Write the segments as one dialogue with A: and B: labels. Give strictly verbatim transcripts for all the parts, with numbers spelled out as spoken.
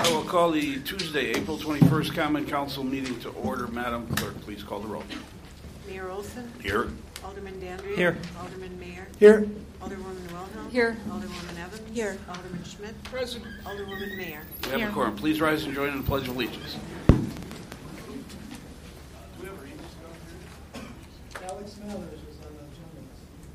A: I will call the Tuesday, April twenty-first Common Council meeting to order. Madam Clerk, please call the roll.
B: Mayor Olson?
A: Here.
B: Alderman Dandria?
C: Here.
B: Alderman Mayer?
C: Here.
B: Alderwoman Wilhelm?
D: Here.
B: Alderwoman Evans?
D: Here.
B: Alderman Schmidt?
A: Present.
B: Alderwoman Mayer?
A: We have
D: Here.
A: a quorum. Please rise and join in the Pledge of Allegiance.
E: Alex Mallers is on the agenda.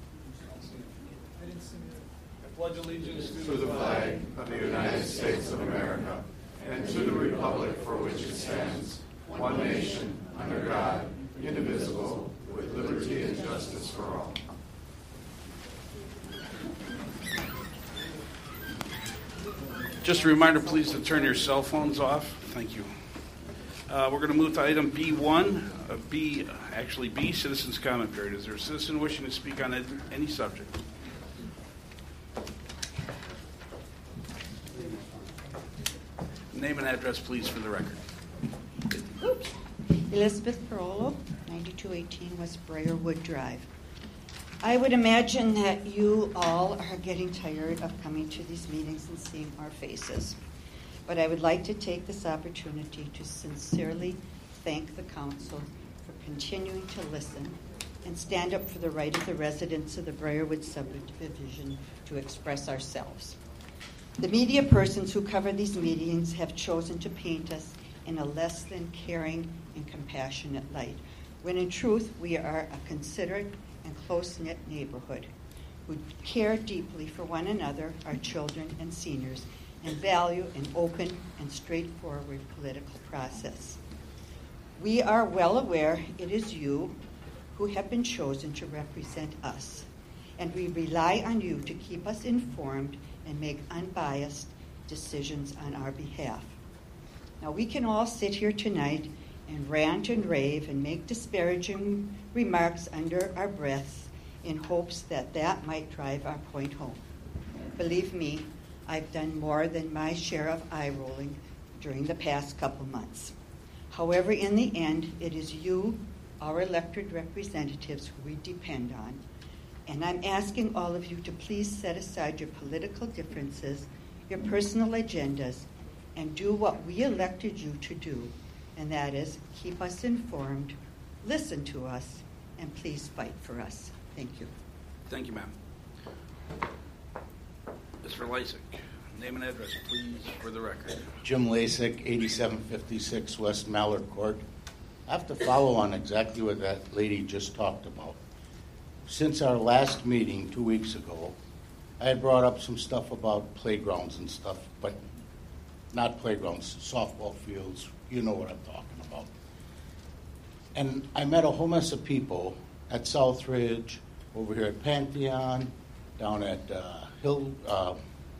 E: I didn't see that.
F: I pledge allegiance
G: to the flag of the United States of America and to the republic for which it stands, one nation, under God, indivisible, with liberty and justice for all.
A: Just a reminder, please, to turn your cell phones off. Thank you. Uh, we're going to move to item B one. Uh, B, actually B, citizens' comment period. Is there a citizen wishing to speak on any subject? Name and address, please, for the record.
D: Oops. Elizabeth Parolo, ninety-two eighteen West Briarwood Drive. I would imagine that you all are getting tired of coming to these meetings and seeing our faces. But I would like to take this opportunity to sincerely thank the council for continuing to listen and stand up for the right of the residents of the Briarwood subdivision to express ourselves. The media persons who cover these meetings have chosen to paint us in a less than caring and compassionate light, when in truth we are a considerate and close-knit neighborhood who care deeply for one another, our children and seniors, and value an open and straightforward political process. We are well aware it is you who have been chosen to represent us, and we rely on you to keep us informed and make unbiased decisions on our behalf. Now, we can all sit here tonight and rant and rave and make disparaging remarks under our breaths in hopes that that might drive our point home. Believe me, I've done more than my share of eye-rolling during the past couple months. However, in the end, it is you, our elected representatives, who we depend on, and I'm asking all of you to please set aside your political differences, your personal agendas, and do what we elected you to do, and that is keep us informed, listen to us, and please fight for us. Thank you.
A: Thank you, ma'am. Mister Lysick, name and address, please, for the record.
H: Jim Lasik, eighty-seven fifty-six West Mallard Court. I have to follow on exactly what that lady just talked about. Since our last meeting two weeks ago, I had brought up some stuff about playgrounds and stuff, but not playgrounds, softball fields. You know what I'm talking about. And I met a whole mess of people at Southridge, over here at Pantheon, down at uh, Hill, uh,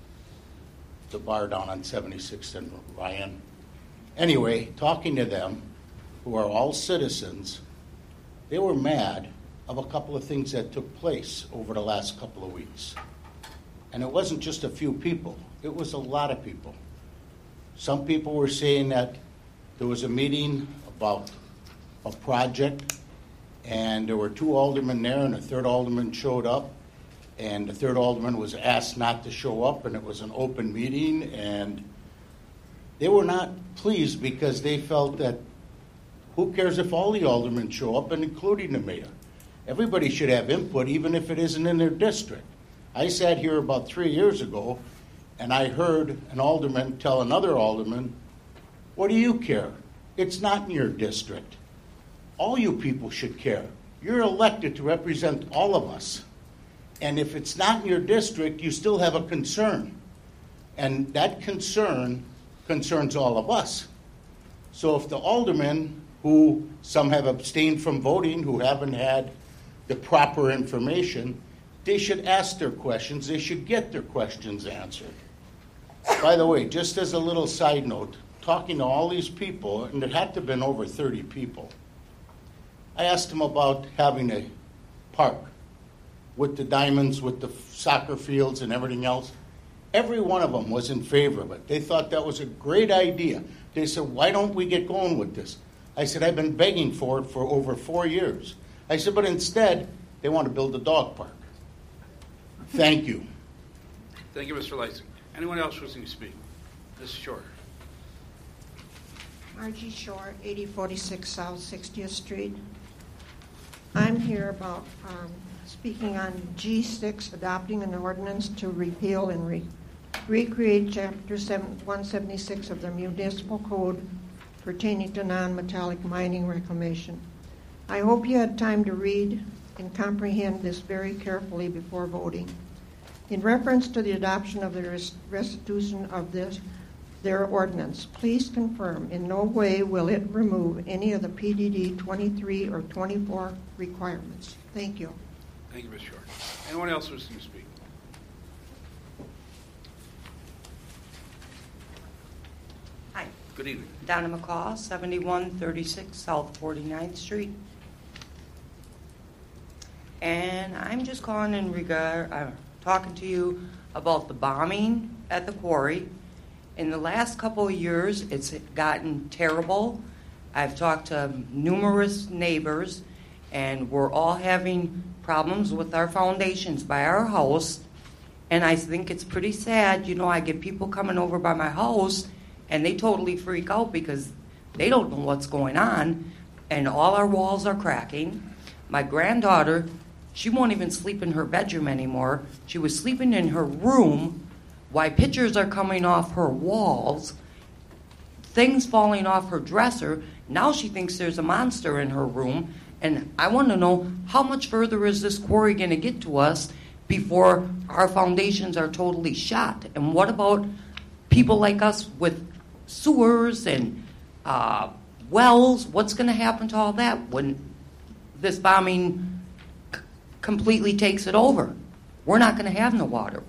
H: the bar down on seventy-sixth and Ryan. Anyway, talking to them, who are all citizens, they were mad of a couple of things that took place over the last couple of weeks. And it wasn't just a few people. It was a lot of people. Some people were saying that there was a meeting about a project, and there were two aldermen there, and a third alderman showed up, and the third alderman was asked not to show up, and it was an open meeting, and they were not pleased because they felt that who cares if all the aldermen show up, and including the mayor? Everybody should have input, even if it isn't in their district. I sat here about three years ago, and I heard an alderman tell another alderman, what do you care? It's not in your district. All you people should care. You're elected to represent all of us. And if it's not in your district, you still have a concern. And that concern concerns all of us. So if the aldermen, who some have abstained from voting, who haven't had the proper information, they should ask their questions. They should get their questions answered. By the way, just as a little side note, talking to all these people, and it had to have been over thirty people, I asked them about having a park with the diamonds, with the soccer fields and everything else. Every one of them was in favor of it. They thought that was a great idea. They said, why don't we get going with this? I said, I've been begging for it for over four years. I said, but instead, they want to build a dog park. Thank you.
A: Thank you, Mister Lysick. Anyone else wishing to speak? Miz Shore.
C: Margie Shore, eighty forty-six South sixtieth Street. I'm here about um, speaking on G six, adopting an ordinance to repeal and re- recreate Chapter one seventy-six of the Municipal Code pertaining to non-metallic mining reclamation. I hope you had time to read and comprehend this very carefully before voting. In reference to the adoption of the res- restitution of this their ordinance, please confirm in no way will it remove any of the P D D twenty-three or twenty-four requirements. Thank you.
A: Thank you, Miz Short. Anyone else wishing to speak?
F: Hi,
A: Good evening.
F: Donna McCaw, seventy-one thirty-six South forty-ninth Street. And I'm just calling in regard, uh, talking to you about the bombing at the quarry. In the last couple of years, it's gotten terrible. I've talked to numerous neighbors, and we're all having problems with our foundations by our house. And I think it's pretty sad. You know, I get people coming over by my house, and they totally freak out because they don't know what's going on, and all our walls are cracking. My granddaughter, she won't even sleep in her bedroom anymore. She was sleeping in her room. Why pictures are coming off her walls, things falling off her dresser. Now she thinks there's a monster in her room. And I want to know, how much further is this quarry going to get to us before our foundations are totally shot? And what about people like us with sewers and uh, wells? What's going to happen to all that when this bombing c- completely takes it over? We're not going to have no water.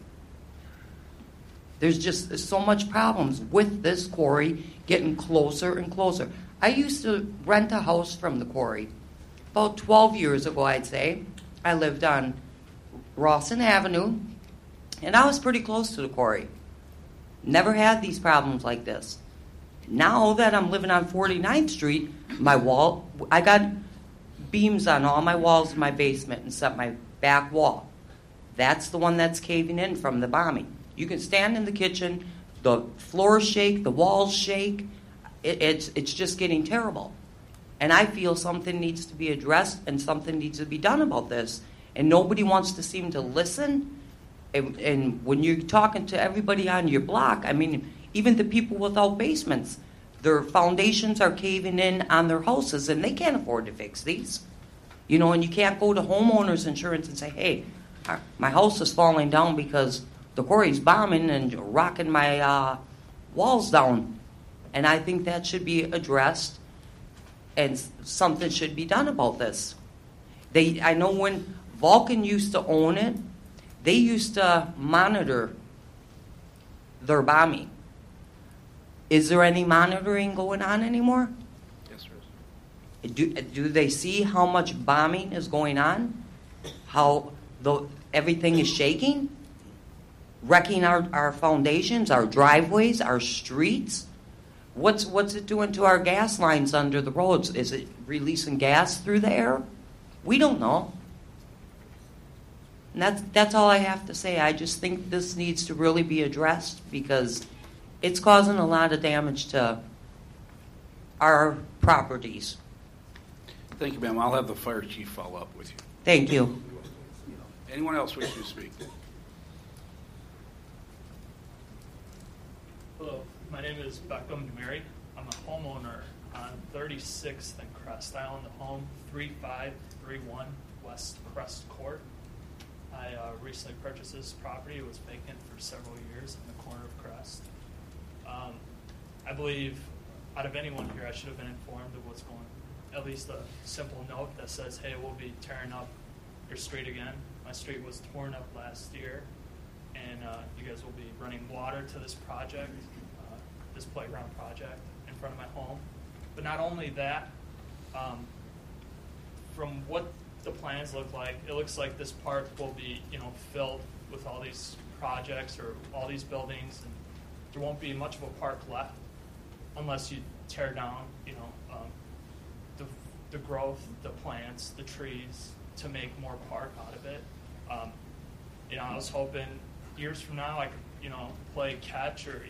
F: There's just so much problems with this quarry getting closer and closer. I used to rent a house from the quarry about twelve years ago, I'd say. I lived on Rawson Avenue, and I was pretty close to the quarry. Never had these problems like this. Now that I'm living on forty-ninth Street, my wall, I got beams on all my walls in my basement except my back wall. That's the one that's caving in from the bombing. You can stand in the kitchen, the floors shake, the walls shake. It, it's it's just getting terrible. And I feel something needs to be addressed and something needs to be done about this. And nobody wants to seem to listen. And, and when you're talking to everybody on your block, I mean, even the people without basements, their foundations are caving in on their houses and they can't afford to fix these. You know, and you can't go to homeowners insurance and say, hey, my house is falling down because the quarry's bombing and rocking my uh, walls down. And I think that should be addressed and something should be done about this. They, I know when Vulcan used to own it, they used to monitor their bombing. Is there any monitoring going on anymore?
A: Yes, there is.
F: Do, do they see how much bombing is going on? How the, everything is shaking? Wrecking our, our foundations, our driveways, our streets? What's what's it doing to our gas lines under the roads? Is it releasing gas through the air? We don't know. And that's, that's all I have to say. I just think this needs to really be addressed because it's causing a lot of damage to our properties.
A: Thank you, ma'am. I'll have the fire chief follow up with you.
F: Thank you.
A: Anyone else wishing to speak?
I: Hello, my name is Beckham Mary. I'm a homeowner on thirty-sixth and Crest Island home, three five three one West Crest Court. I uh, recently purchased this property. It was vacant for several years in the corner of Crest. Um, I believe out of anyone here, I should have been informed of what's going on. At least a simple note that says, hey, we'll be tearing up your street again. My street was torn up last year, and uh, you guys will be running water to this project, uh, this playground project in front of my home. But not only that, um, from what the plans look like, it looks like this park will be, you know, filled with all these projects or all these buildings, and there won't be much of a park left unless you tear down, you know, um, the the growth, the plants, the trees to make more park out of it. Um, you know, I was hoping years from now I could, you know, play catch or, you know,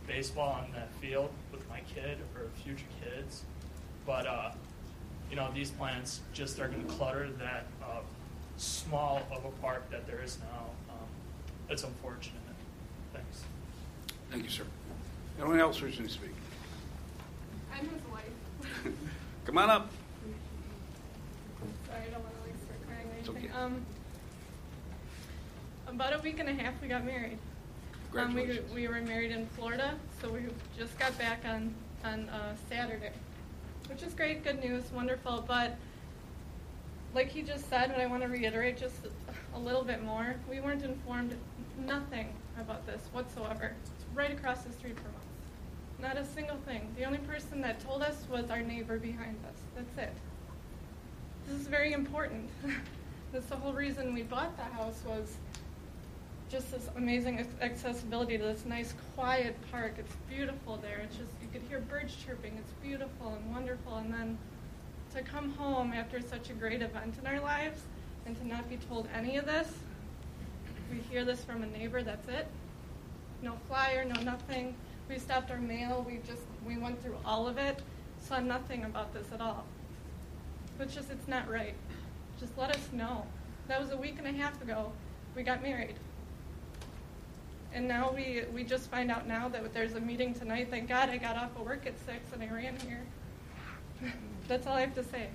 I: baseball on that field with my kid or future kids. But, uh, you know, these plans just are going to clutter that uh, small of a park that there is now. Um, it's unfortunate. Thanks.
A: Thank you, sir. Anyone else wishing to speak?
J: I'm his wife.
A: Come on up.
J: Sorry, I don't want to like start crying or
A: It's
J: anything.
A: okay.
J: Um, about a week and a half, we got married. Um, we,
A: Congratulations.
J: we were married in Florida, so we just got back on on uh, Saturday, which is great, good news, wonderful. But like he just said, and I want to reiterate just a little bit more, we weren't informed nothing about this whatsoever. It's right across the street from us. Not a single thing. The only person that told us was our neighbor behind us. That's it. This is very important. That's the whole reason we bought the house, was just this amazing ac- accessibility to this nice quiet park. It's beautiful there. It's just, you could hear birds chirping. It's beautiful and wonderful. And then to come home after such a great event in our lives and to not be told any of this, we hear this from a neighbor, that's it. No flyer, no nothing. We stopped our mail. We just, we went through all of it, saw nothing about this at all. It's just, it's not right. Just let us know. That was a week and a half ago. We got married. And now we, we just find out now that there's a meeting tonight. Thank God I got off of work at six and I ran here. That's all I have to say.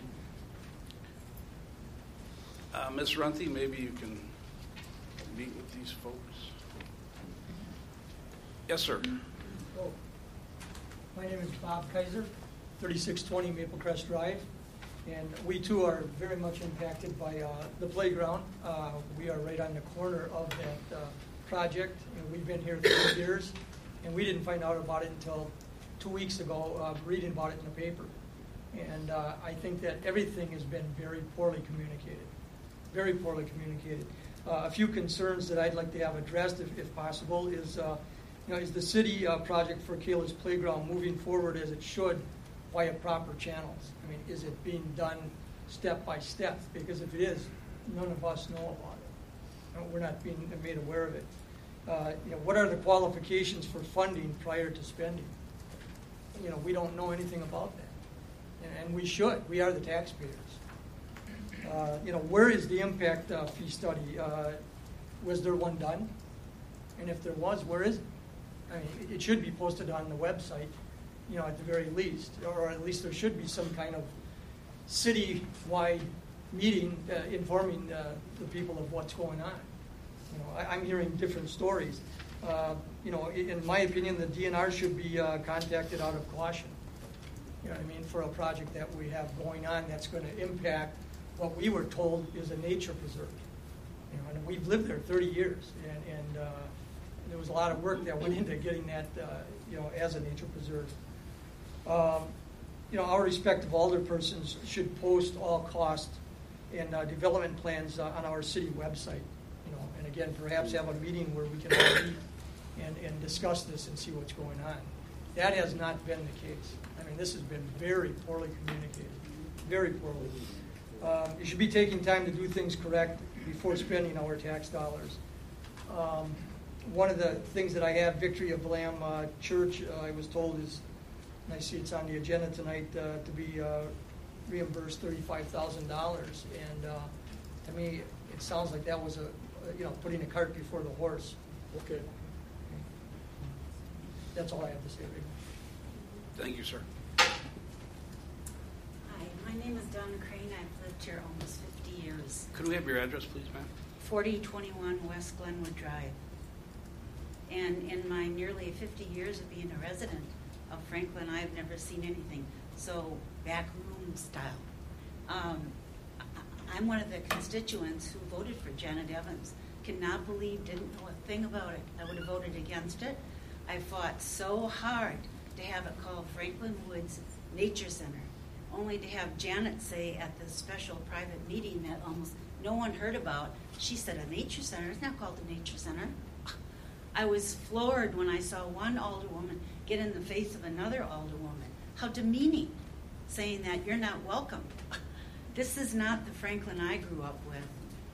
A: Uh, Miz Runty, maybe you can meet with these folks. Yes, sir.
E: Oh. My name is Bob Kaiser, thirty-six twenty Maple Crest Drive, and we too are very much impacted by uh, the playground. Uh, we are right on the corner of that uh, project, and we've been here for years, and we didn't find out about it until two weeks ago, uh, reading about it in the paper. And uh, I think that everything has been very poorly communicated, very poorly communicated. Uh, a few concerns that I'd like to have addressed, if, if possible, is uh, you know, is the city uh, project for Kayla's Playground moving forward as it should via proper channels? I mean, is it being done step by step? Because if it is, none of us know about it. And we're not being made aware of it. Uh, you know, what are the qualifications for funding prior to spending? You know, we don't know anything about that, and, and we should. We are the taxpayers. Uh, you know, where is the impact uh, fee study? Uh, was there one done? And if there was, where is it? I mean, it should be posted on the website, you know, at the very least, or at least there should be some kind of city-wide meeting uh, informing uh, the people of what's going on. You know, I, I'm hearing different stories. Uh, you know, in, in my opinion, the D N R should be uh, contacted out of caution. You know what I mean? For a project that we have going on that's going to impact what we were told is a nature preserve. You know, and we've lived there thirty years, and, and uh, there was a lot of work that went into getting that, uh, you know, as a nature preserve. Um, you know, our respective alderpersons should post all cost and uh, development plans uh, on our city website. You know, and again, perhaps have a meeting where we can all meet and, and discuss this and see what's going on. That has not been the case. I mean, this has been very poorly communicated, very poorly. Um, you should be taking time to do things correct before spending our tax dollars. Um, one of the things that I have, Victory of the Lamb uh, Church, uh, I was told is, and I see it's on the agenda tonight, uh, to be uh, reimbursed thirty-five thousand dollars. And uh, to me, it sounds like that was a, you know, putting a cart before the horse. Okay. That's all I have to say, Rick.
A: Thank you, sir.
K: Hi, my name is Donna Crane. I've lived here almost fifty years.
A: Could we have your address, please, ma'am?
K: forty twenty-one West Glenwood Drive. And in my nearly fifty years of being a resident of Franklin, I've never seen anything so backroom style. Um, I- I'm one of the constituents who voted for Janet Evans. Cannot believe, didn't know a thing about it. I would have voted against it. I fought so hard to have it called Franklin Woods Nature Center, only to have Janet say at the special private meeting that almost no one heard about, she said a nature center. It's not called a nature center. I was floored when I saw one alderwoman get in the face of another alderwoman. How demeaning, saying that you're not welcome. This is not the Franklin I grew up with.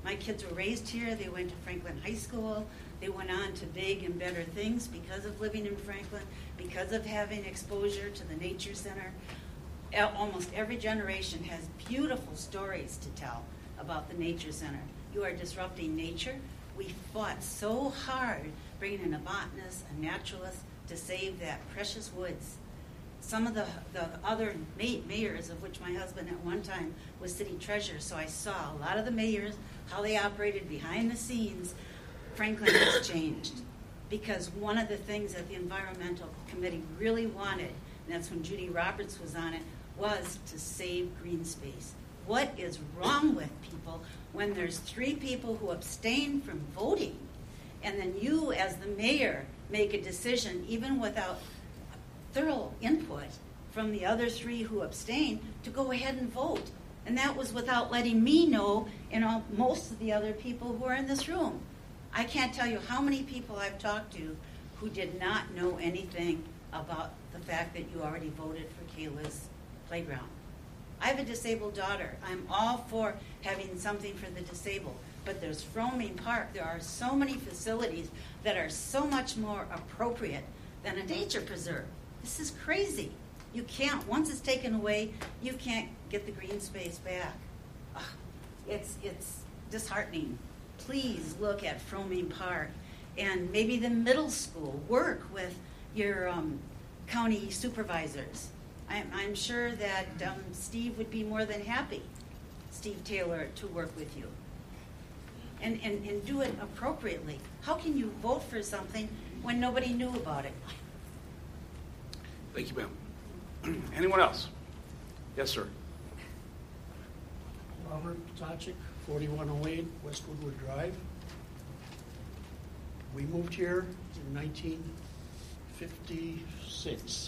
K: My kids were raised here. They went to Franklin High School. They went on to big and better things because of living in Franklin, because of having exposure to the Nature Center. Almost every generation has beautiful stories to tell about the Nature Center. You are disrupting nature. We fought so hard bringing in a botanist, a naturalist, to save that precious woods. Some of the, the other may, mayors, of which my husband at one time was city treasurer, so I saw a lot of the mayors, how they operated behind the scenes. Franklin has changed because one of the things that the environmental committee really wanted, and that's when Judy Roberts was on it, was to save green space. What is wrong with people when there's three people who abstain from voting, and then you as the mayor make a decision even without thorough input from the other three who abstain to go ahead and vote? And that was without letting me know and all, most of the other people who are in this room. I can't tell you how many people I've talked to who did not know anything about the fact that you already voted for Kayla's playground. I have a disabled daughter. I'm all for having something for the disabled, but there's Fromming Park. There are so many facilities that are so much more appropriate than a nature preserve. This is crazy. You can't, once it's taken away, you can't get the green space back. Ugh, it's, it's disheartening. Please look at Fromming Park and maybe the middle school. Work with your um, county supervisors. I'm, I'm sure that um, Steve would be more than happy, Steve Taylor, to work with you. And, and, and do it appropriately. How can you vote for something when nobody knew about it?
A: Thank you, ma'am. Anyone else? Yes, sir.
L: Robert Potachik, forty-one oh eight West Woodward Drive. We moved here in nineteen fifty-six.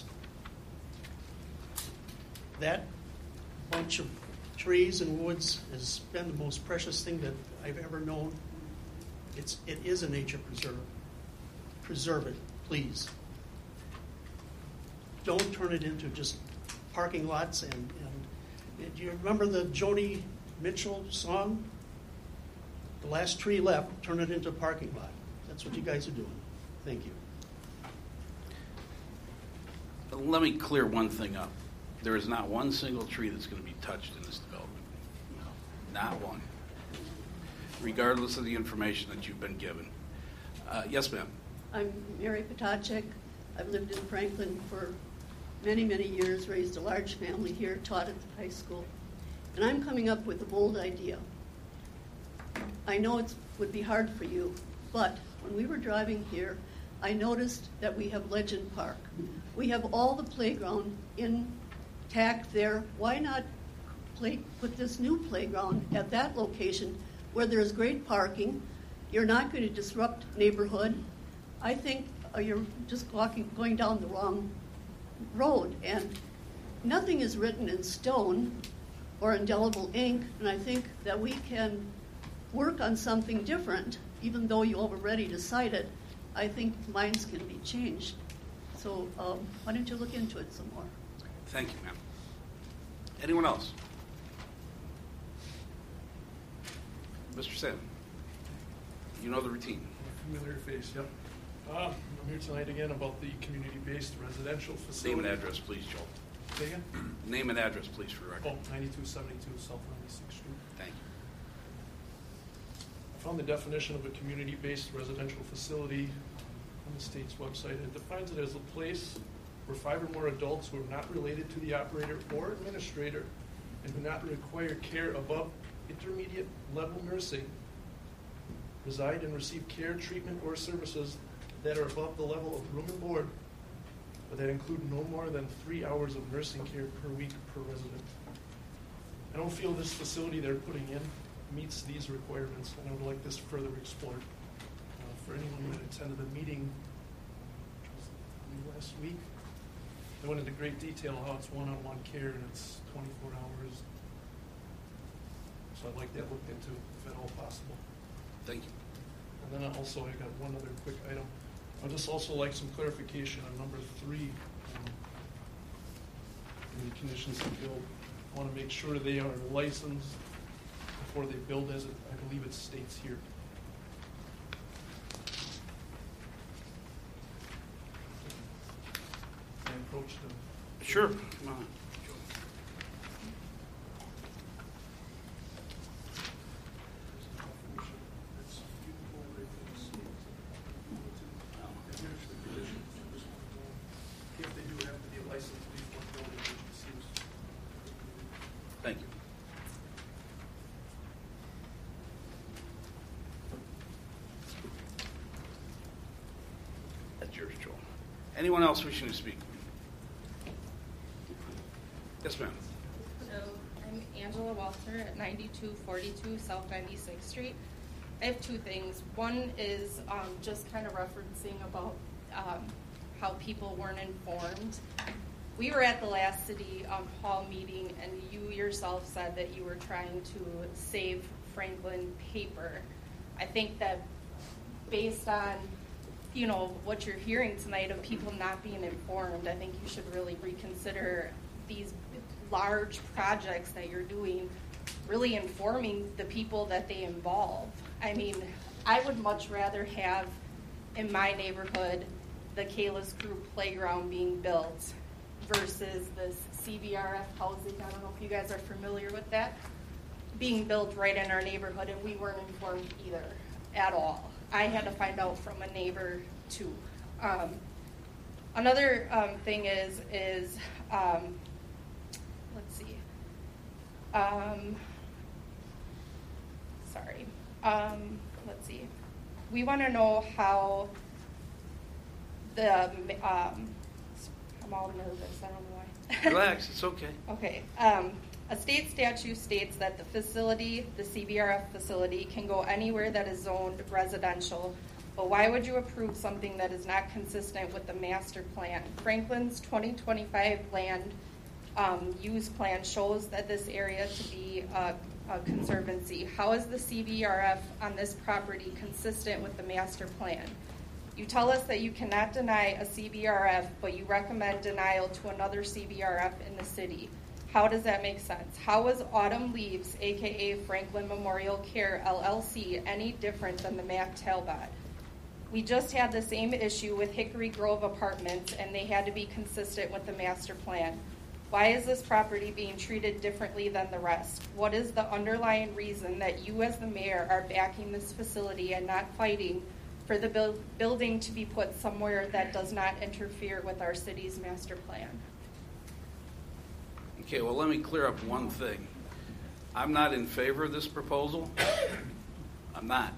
L: That bunch of trees and woods has been the most precious thing that I've ever known. It's, it is a nature preserve. Preserve it, please. Don't turn it into just parking lots. And, and do you remember the Joni Mitchell song? The last tree left, turn it into a parking lot. That's what you guys are doing. Thank you.
A: Let me clear one thing up. There is not one single tree that's going to be touched in this development. No, not one. Regardless of the information that you've been given. Uh, yes, ma'am.
M: I'm Mary Potachik. I've lived in Franklin for many, many years, raised a large family here, taught at the high school. And I'm coming up with a bold idea. I know it would be hard for you, but when we were driving here, I noticed that we have Legend Park. We have all the playground intact there. Why not play, put this new playground at that location where there's great parking? You're not going to disrupt neighborhood. I think uh, you're just walking, going down the wrong road, and nothing is written in stone or indelible ink, and I think that we can work on something different, even though you already decided. I think minds can be changed. So um, why don't you look into it some more?
A: Thank you, ma'am. Anyone else? Mister Sam, you know the routine.
N: Familiar face, yep. Uh, I'm here tonight again about the community-based residential facility.
A: Name and address, please, Joel.
N: Say again?
A: Name and address, please, for the record.
N: Oh, ninety-two seventy-two South ninety-sixth Street.
A: Thank you.
N: I found the definition of a community-based residential facility on the state's website. It defines it as a place where five or more adults who are not related to the operator or administrator and do not require care above intermediate level nursing reside and receive care, treatment, or services that are above the level of room and board, but that include no more than three hours of nursing care per week per resident. I don't feel this facility they're putting in meets these requirements, and I would like this further explored. Uh, for anyone that attended the meeting last week, they went into great detail how it's one-on-one care and it's twenty-four hours. So I'd like that looked into, if at all possible.
A: Thank you.
N: And then also, I got one other quick item. I'd just also like some clarification on number three. Um, in the conditions of build, I want to make sure they are licensed before they build, as it, I believe it states here. Can I approach the...
A: Sure. Come on.
N: If they do have to be licensed before building agencies.
A: Thank you. That's yours, Joel. Anyone else wishing to speak? Yes, ma'am.
J: So I'm Angela Walter at ninety-two forty-two South ninety-sixth Street. I have two things. One is um, just kind of referencing about um, how people weren't informed. We were at the last city um, hall meeting, and you yourself said that you were trying to save Franklin paper. I think that based on, you know, what you're hearing tonight of people not being informed, I think you should really reconsider these large projects that you're doing, really informing the people that they involve. I mean, I would much rather have in my neighborhood the Kalis Group playground being built versus this C B R F housing. I don't know if you guys are familiar with that, being built right in our neighborhood, and we weren't informed either at all. I had to find out from a neighbor too. Um, another um, thing is is um, let's see. Um, sorry. Um, let's see. We want to know how the. Um, I'm all nervous. I don't know why.
A: Relax. It's okay.
J: Okay. Um, a state statute states that the facility, the C B R F facility, can go anywhere that is zoned residential. But why would you approve something that is not consistent with the master plan? Franklin's twenty twenty-five land um, use plan shows that this area to be a, a conservancy. How is the C B R F on this property consistent with the master plan? You tell us that you cannot deny a C B R F, but you recommend denial to another C B R F in the city. How does that make sense? How is Autumn Leaves, aka Franklin Memorial Care L L C, any different than the Matt Talbot? We just had the same issue with Hickory Grove Apartments, and they had to be consistent with the master plan. Why is this property being treated differently than the rest? What is the underlying reason that you as the mayor are backing this facility and not fighting for the build, building to be put somewhere that does not interfere with our city's master plan?
A: Okay, well, let me clear up one thing. I'm not in favor of this proposal. I'm not.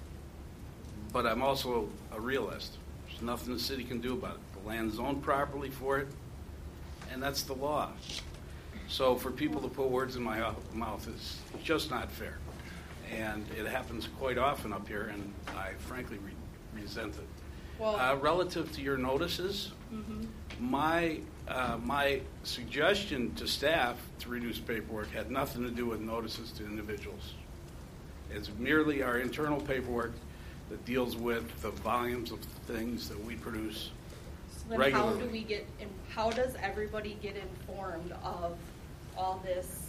A: But I'm also a realist. There's nothing the city can do about it. The land's owned properly for it, and that's the law. So for people to put words in my mouth is just not fair. And it happens quite often up here, and I frankly re- resent it.
J: Well,
A: uh, relative to your notices,
J: mm-hmm.
A: my uh, my suggestion to staff to reduce paperwork had nothing to do with notices to individuals. It's merely our internal paperwork that deals with the volumes of things that we produce
J: So then
A: regularly.
J: how do we get, in, how does everybody get informed of all this?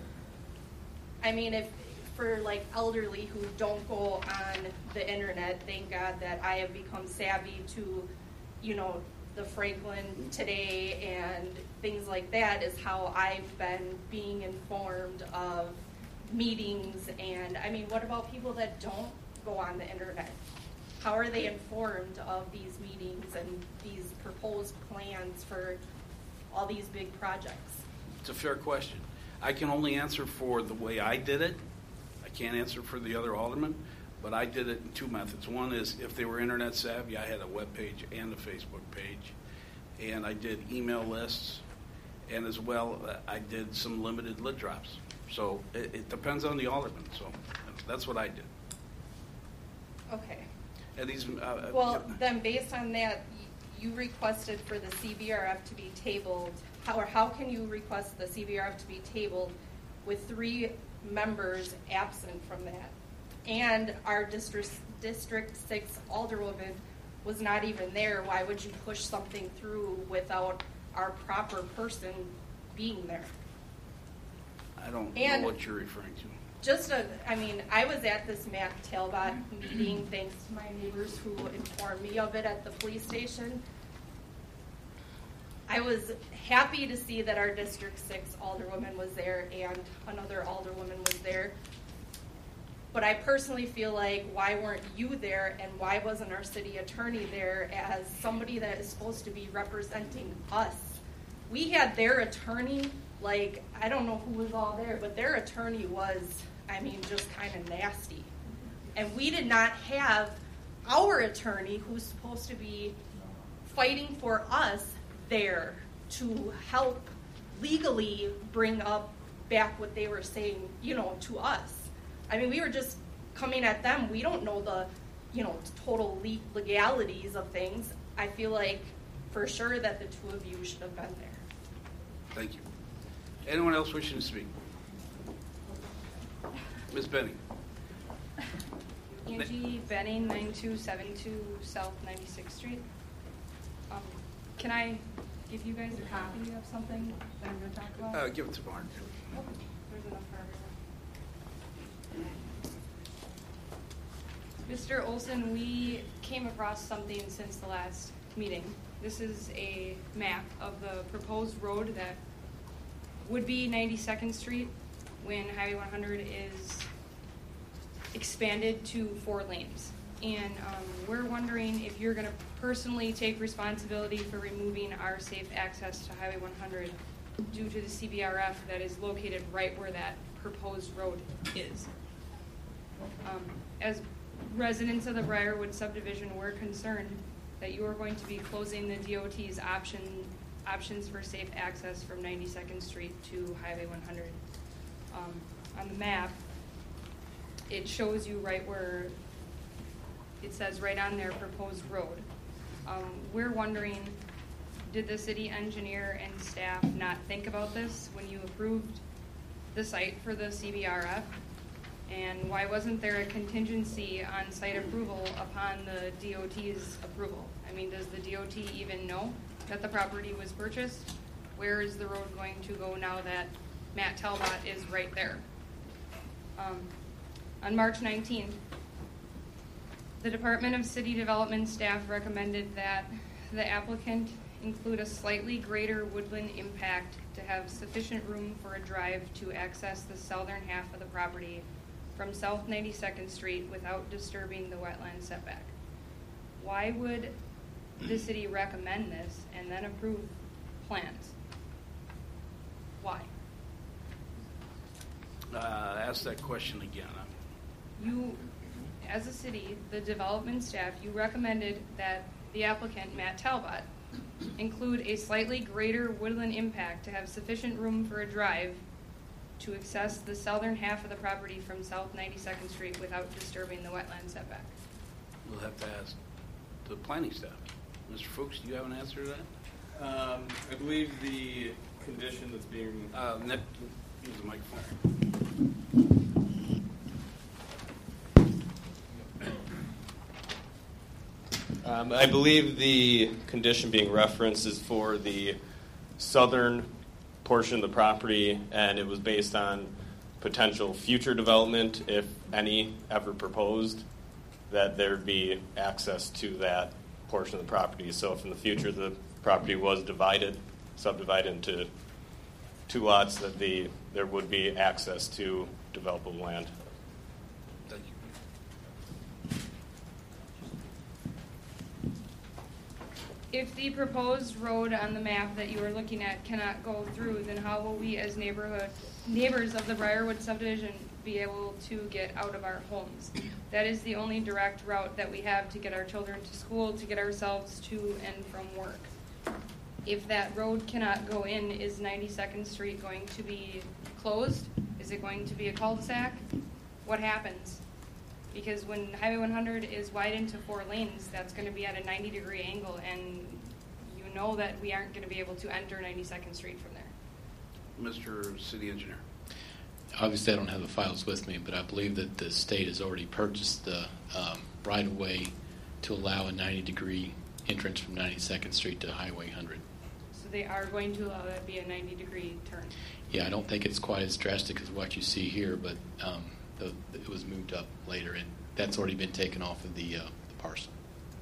J: I mean, if for like elderly who don't go on the internet, thank God that I have become savvy to, you know, the Franklin Today and things like that is how I've been being informed of meetings. And I mean, what about people that don't go on the internet? How are they informed of these meetings and these proposed plans for all these big projects?
A: It's a fair question. I can only answer for the way I did it. I can't answer for the other aldermen, but I did it in two methods. One is if they were internet savvy, I had a web page and a Facebook page, and I did email lists, and as well, uh, I did some limited lit drops. So it, it depends on the alderman. So that's what I did.
J: Okay.
A: And these, uh,
J: Well, then based on that, y- you requested for the C B R F to be tabled. How, or how can you request the C B R F to be tabled with three members absent from that? And our district, District six alderwoman was not even there. Why would you push something through without our proper person being there?
A: I don't
J: And-
A: know what you're referring to.
J: just a, I mean, I was at this Mac Talbot meeting thanks to my neighbors who informed me of it at the police station. I was happy to see that our District six alderwoman was there and another alderwoman was there. But I personally feel like, why weren't you there, and why wasn't our city attorney there as somebody that is supposed to be representing us? We had their attorney, like, I don't know who was all there, but their attorney was, I mean, just kind of nasty. And we did not have our attorney, who's supposed to be fighting for us, there to help legally bring up back what they were saying, you know, to us. I mean, we were just coming at them. We don't know the, you know, total le- legalities of things. I feel like for sure that the two of you should have been there.
A: Thank you. Anyone else wishing to speak? Miz Benning.
O: Angie Benning, nine two seven two South ninety-sixth Street. Um, can I give you guys a copy of something that I'm going to talk about?
A: Uh, give it to Mark.
O: Okay. There's enough for everyone. Mister Olson, we came across something since the last meeting. This is a map of the proposed road that would be ninety-second Street when Highway one hundred is expanded to four lanes. And um, we're wondering if you're going to personally take responsibility for removing our safe access to Highway one hundred due to the C B R F that is located right where that proposed road is. Um, as residents of the Briarwood subdivision, we're concerned that you are going to be closing the D O T's option options for safe access from ninety-second Street to Highway one hundred. Um, on the map, it shows you right where it says right on there proposed road. Um, we're wondering, did the city engineer and staff not think about this when you approved the site for the C B R F? And why wasn't there a contingency on site approval upon the D O T's approval? I mean, does the D O T even know that the property was purchased? Where is the road going to go now that Matt Talbot is right there? Um, on March nineteenth, the Department of City Development staff recommended that the applicant include a slightly greater woodland impact to have sufficient room for a drive to access the southern half of the property from South ninety-second Street without disturbing the wetland setback. Why would the city recommend this and then approve plans? Why?
A: Uh, ask that question again.
O: You, as a city, the development staff, you recommended that the applicant, Matt Talbot, include a slightly greater woodland impact to have sufficient room for a drive to access the southern half of the property from South ninety-second Street without disturbing the wetland setback.
A: We'll have to ask the planning staff. Mister Fuchs, do you have an answer to that?
P: Um, I believe the condition that's being...
A: Uh, Nick, use the microphone.
P: Um, I believe the condition being referenced is for the southern portion of the property, and it was based on potential future development, if any ever proposed, that there'd be access to that portion of the property. So if in the future the property was divided, subdivided into two lots, that the there would be access to developable land.
A: Thank you.
O: If the proposed road on the map that you are looking at cannot go through, then how will we as neighborhood neighbors of the Briarwood subdivision be able to get out of our homes? That is the only direct route that we have to get our children to school, to get ourselves to and from work. If that road cannot go in, is ninety-second Street going to be closed? Is it going to be a cul-de-sac? What happens? Because when Highway one hundred is widened to four lanes, that's going to be at a ninety degree angle, and you know that we aren't going to be able to enter ninety-second Street from there.
A: Mister City Engineer.
Q: Obviously, I don't have the files with me, but I believe that the state has already purchased the um, right-of-way to allow a ninety degree entrance from ninety-second Street to Highway one hundred.
O: So they are going to allow that to be a ninety degree turn.
Q: Yeah, I don't think it's quite as drastic as what you see here, but um, the, it was moved up later, and that's already been taken off of the, uh, the parcel.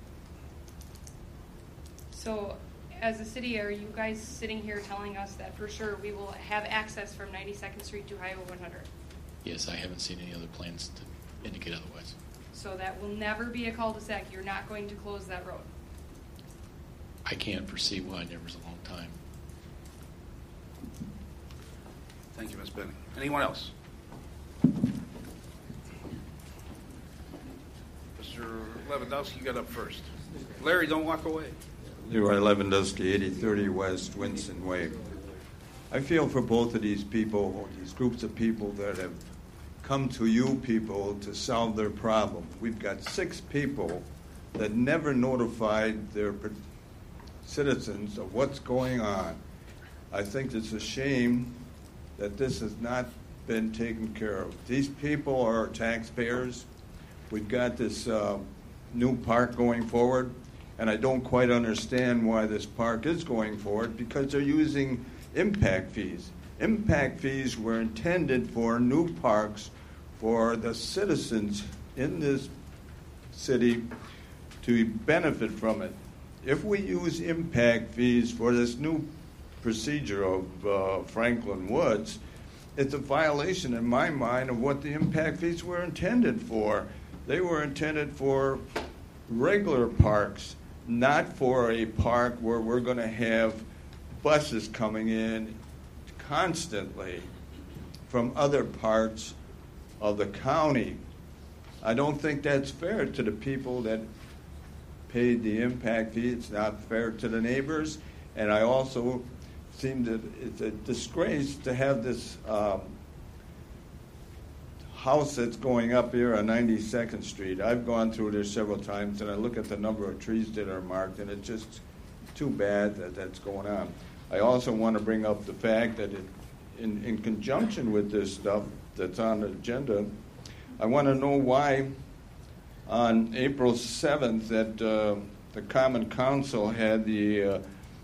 O: So, as a city, are you guys sitting here telling us that for sure we will have access from ninety-second Street to Highway one hundred?
Q: Yes, I haven't seen any other plans to indicate otherwise.
O: So that will never be a cul-de-sac. You're not going to close that road.
Q: I can't foresee why. Never's a long time.
A: Thank you, Miz Benning. Anyone else? Mister Lewandowski, you got up first. Larry, don't walk away.
R: Leroy Lewandowski, eighty thirty West Winston Way. I feel for both of these people, these groups of people that have come to you people to solve their problem. We've got six people that never notified their citizens of what's going on. I think it's a shame that this has not been taken care of. These people are taxpayers. We've got this uh, new park going forward, and I don't quite understand why this park is going forward, because they're using impact fees. Impact fees were intended for new parks for the citizens in this city to benefit from it. If we use impact fees for this new procedure of uh, Franklin Woods, it's a violation in my mind of what the impact fees were intended for. They were intended for regular parks, not for a park where we're going to have buses coming in constantly from other parts of the county. I don't think that's fair to the people that paid the impact fee. It's not fair to the neighbors. And I also seem that it's a disgrace to have this um, house that's going up here on ninety-second Street. I've gone through there several times, and I look at the number of trees that are marked, and it's just too bad that that's going on. I also want to bring up the fact that it, in, in conjunction with this stuff that's on the agenda, I want to know why on April seventh that uh, the Common Council had the uh,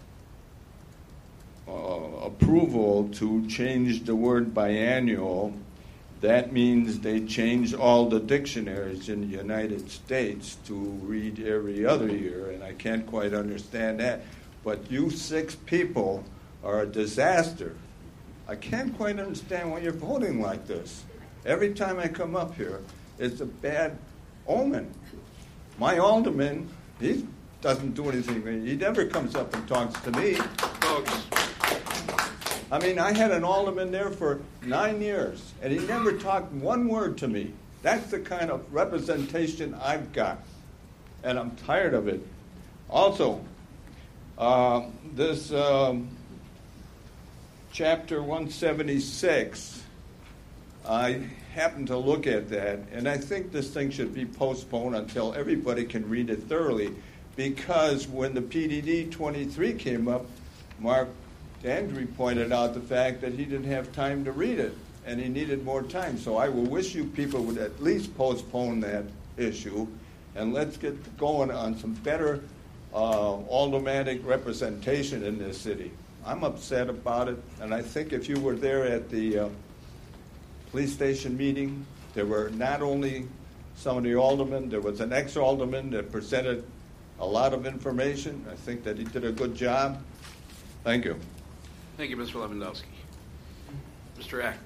R: uh, approval to change the word biannual. That means they changed all the dictionaries in the United States to read every other year, and I can't quite understand that. But you six people are a disaster. I can't quite understand why you're voting like this. Every time I come up here, it's a bad omen. My alderman, he doesn't do anything. He never comes up and talks to me. Folks. I mean, I had an alderman there for nine years, and he never talked one word to me. That's the kind of representation I've got, and I'm tired of it. Also, uh, this um, chapter one seventy-six, I happened to look at that, and I think this thing should be postponed until everybody can read it thoroughly, because when the P D D twenty-three came up, Mark Andrew pointed out the fact that he didn't have time to read it, and he needed more time. So I will wish you people would at least postpone that issue, and let's get going on some better uh, aldermanic representation in this city. I'm upset about it, and I think if you were there at the uh, police station meeting, there were not only some of the aldermen, there was an ex-alderman that presented a lot of information. I think that he did a good job. Thank you.
A: Thank you, Mister Lewandowski. Mister Acker.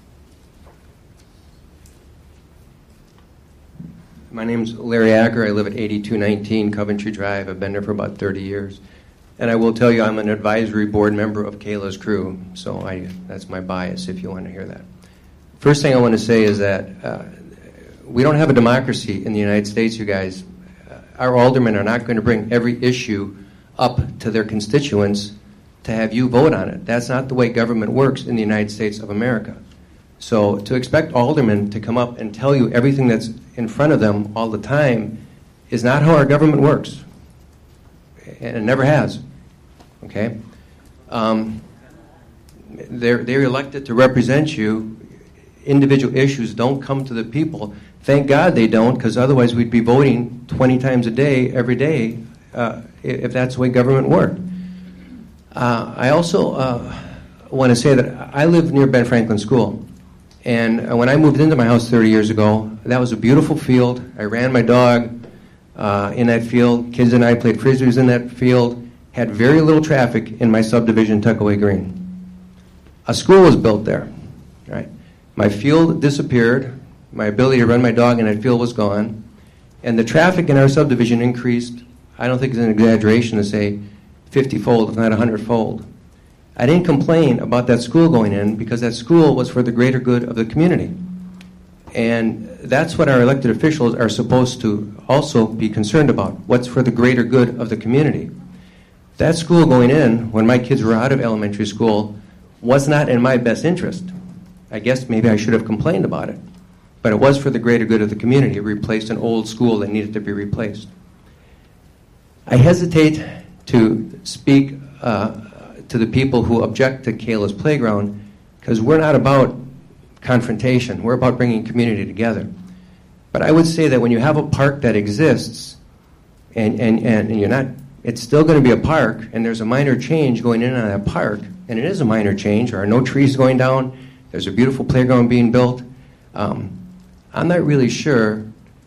S: My name's Larry Acker. I live at eighty-two nineteen Coventry Drive. I've been there for about thirty years. And I will tell you, I'm an advisory board member of Kayla's crew, so I, that's my bias if you want to hear that. First thing I want to say is that uh, we don't have a democracy in the United States, you guys. Uh, our aldermen are not going to bring every issue up to their constituents to have you vote on it. That's not the way government works in the United States of America. So to expect aldermen to come up and tell you everything that's in front of them all the time is not how our government works. And it never has. Okay? Um, they're, they're elected to represent you. Individual issues don't come to the people. Thank God they don't, because otherwise we'd be voting twenty times a day, every day, uh, if that's the way government worked. Uh, I also uh, want to say that I live near Ben Franklin School. And when I moved into my house thirty years ago, that was a beautiful field. I ran my dog uh, in that field. Kids and I played frisbees in that field. Had very little traffic in my subdivision, Tuckaway Green. A school was built there. Right? My field disappeared. My ability to run my dog in that field was gone. And the traffic in our subdivision increased, I don't think it's an exaggeration to say, fifty-fold, if not one hundred-fold. I didn't complain about that school going in because that school was for the greater good of the community. And that's what our elected officials are supposed to also be concerned about, what's for the greater good of the community. That school going in, when my kids were out of elementary school, was not in my best interest. I guess maybe I should have complained about it. But it was for the greater good of the community. It replaced an old school that needed to be replaced. I hesitate to speak uh, to the people who object to Kayla's Playground because we're not about confrontation. We're about bringing community together. But I would say that when you have a park that exists and, and, and you're not, it's still going to be a park and there's a minor change going in on that park, and it is a minor change. There are no trees going down. There's a beautiful playground being built. Um, I'm not really sure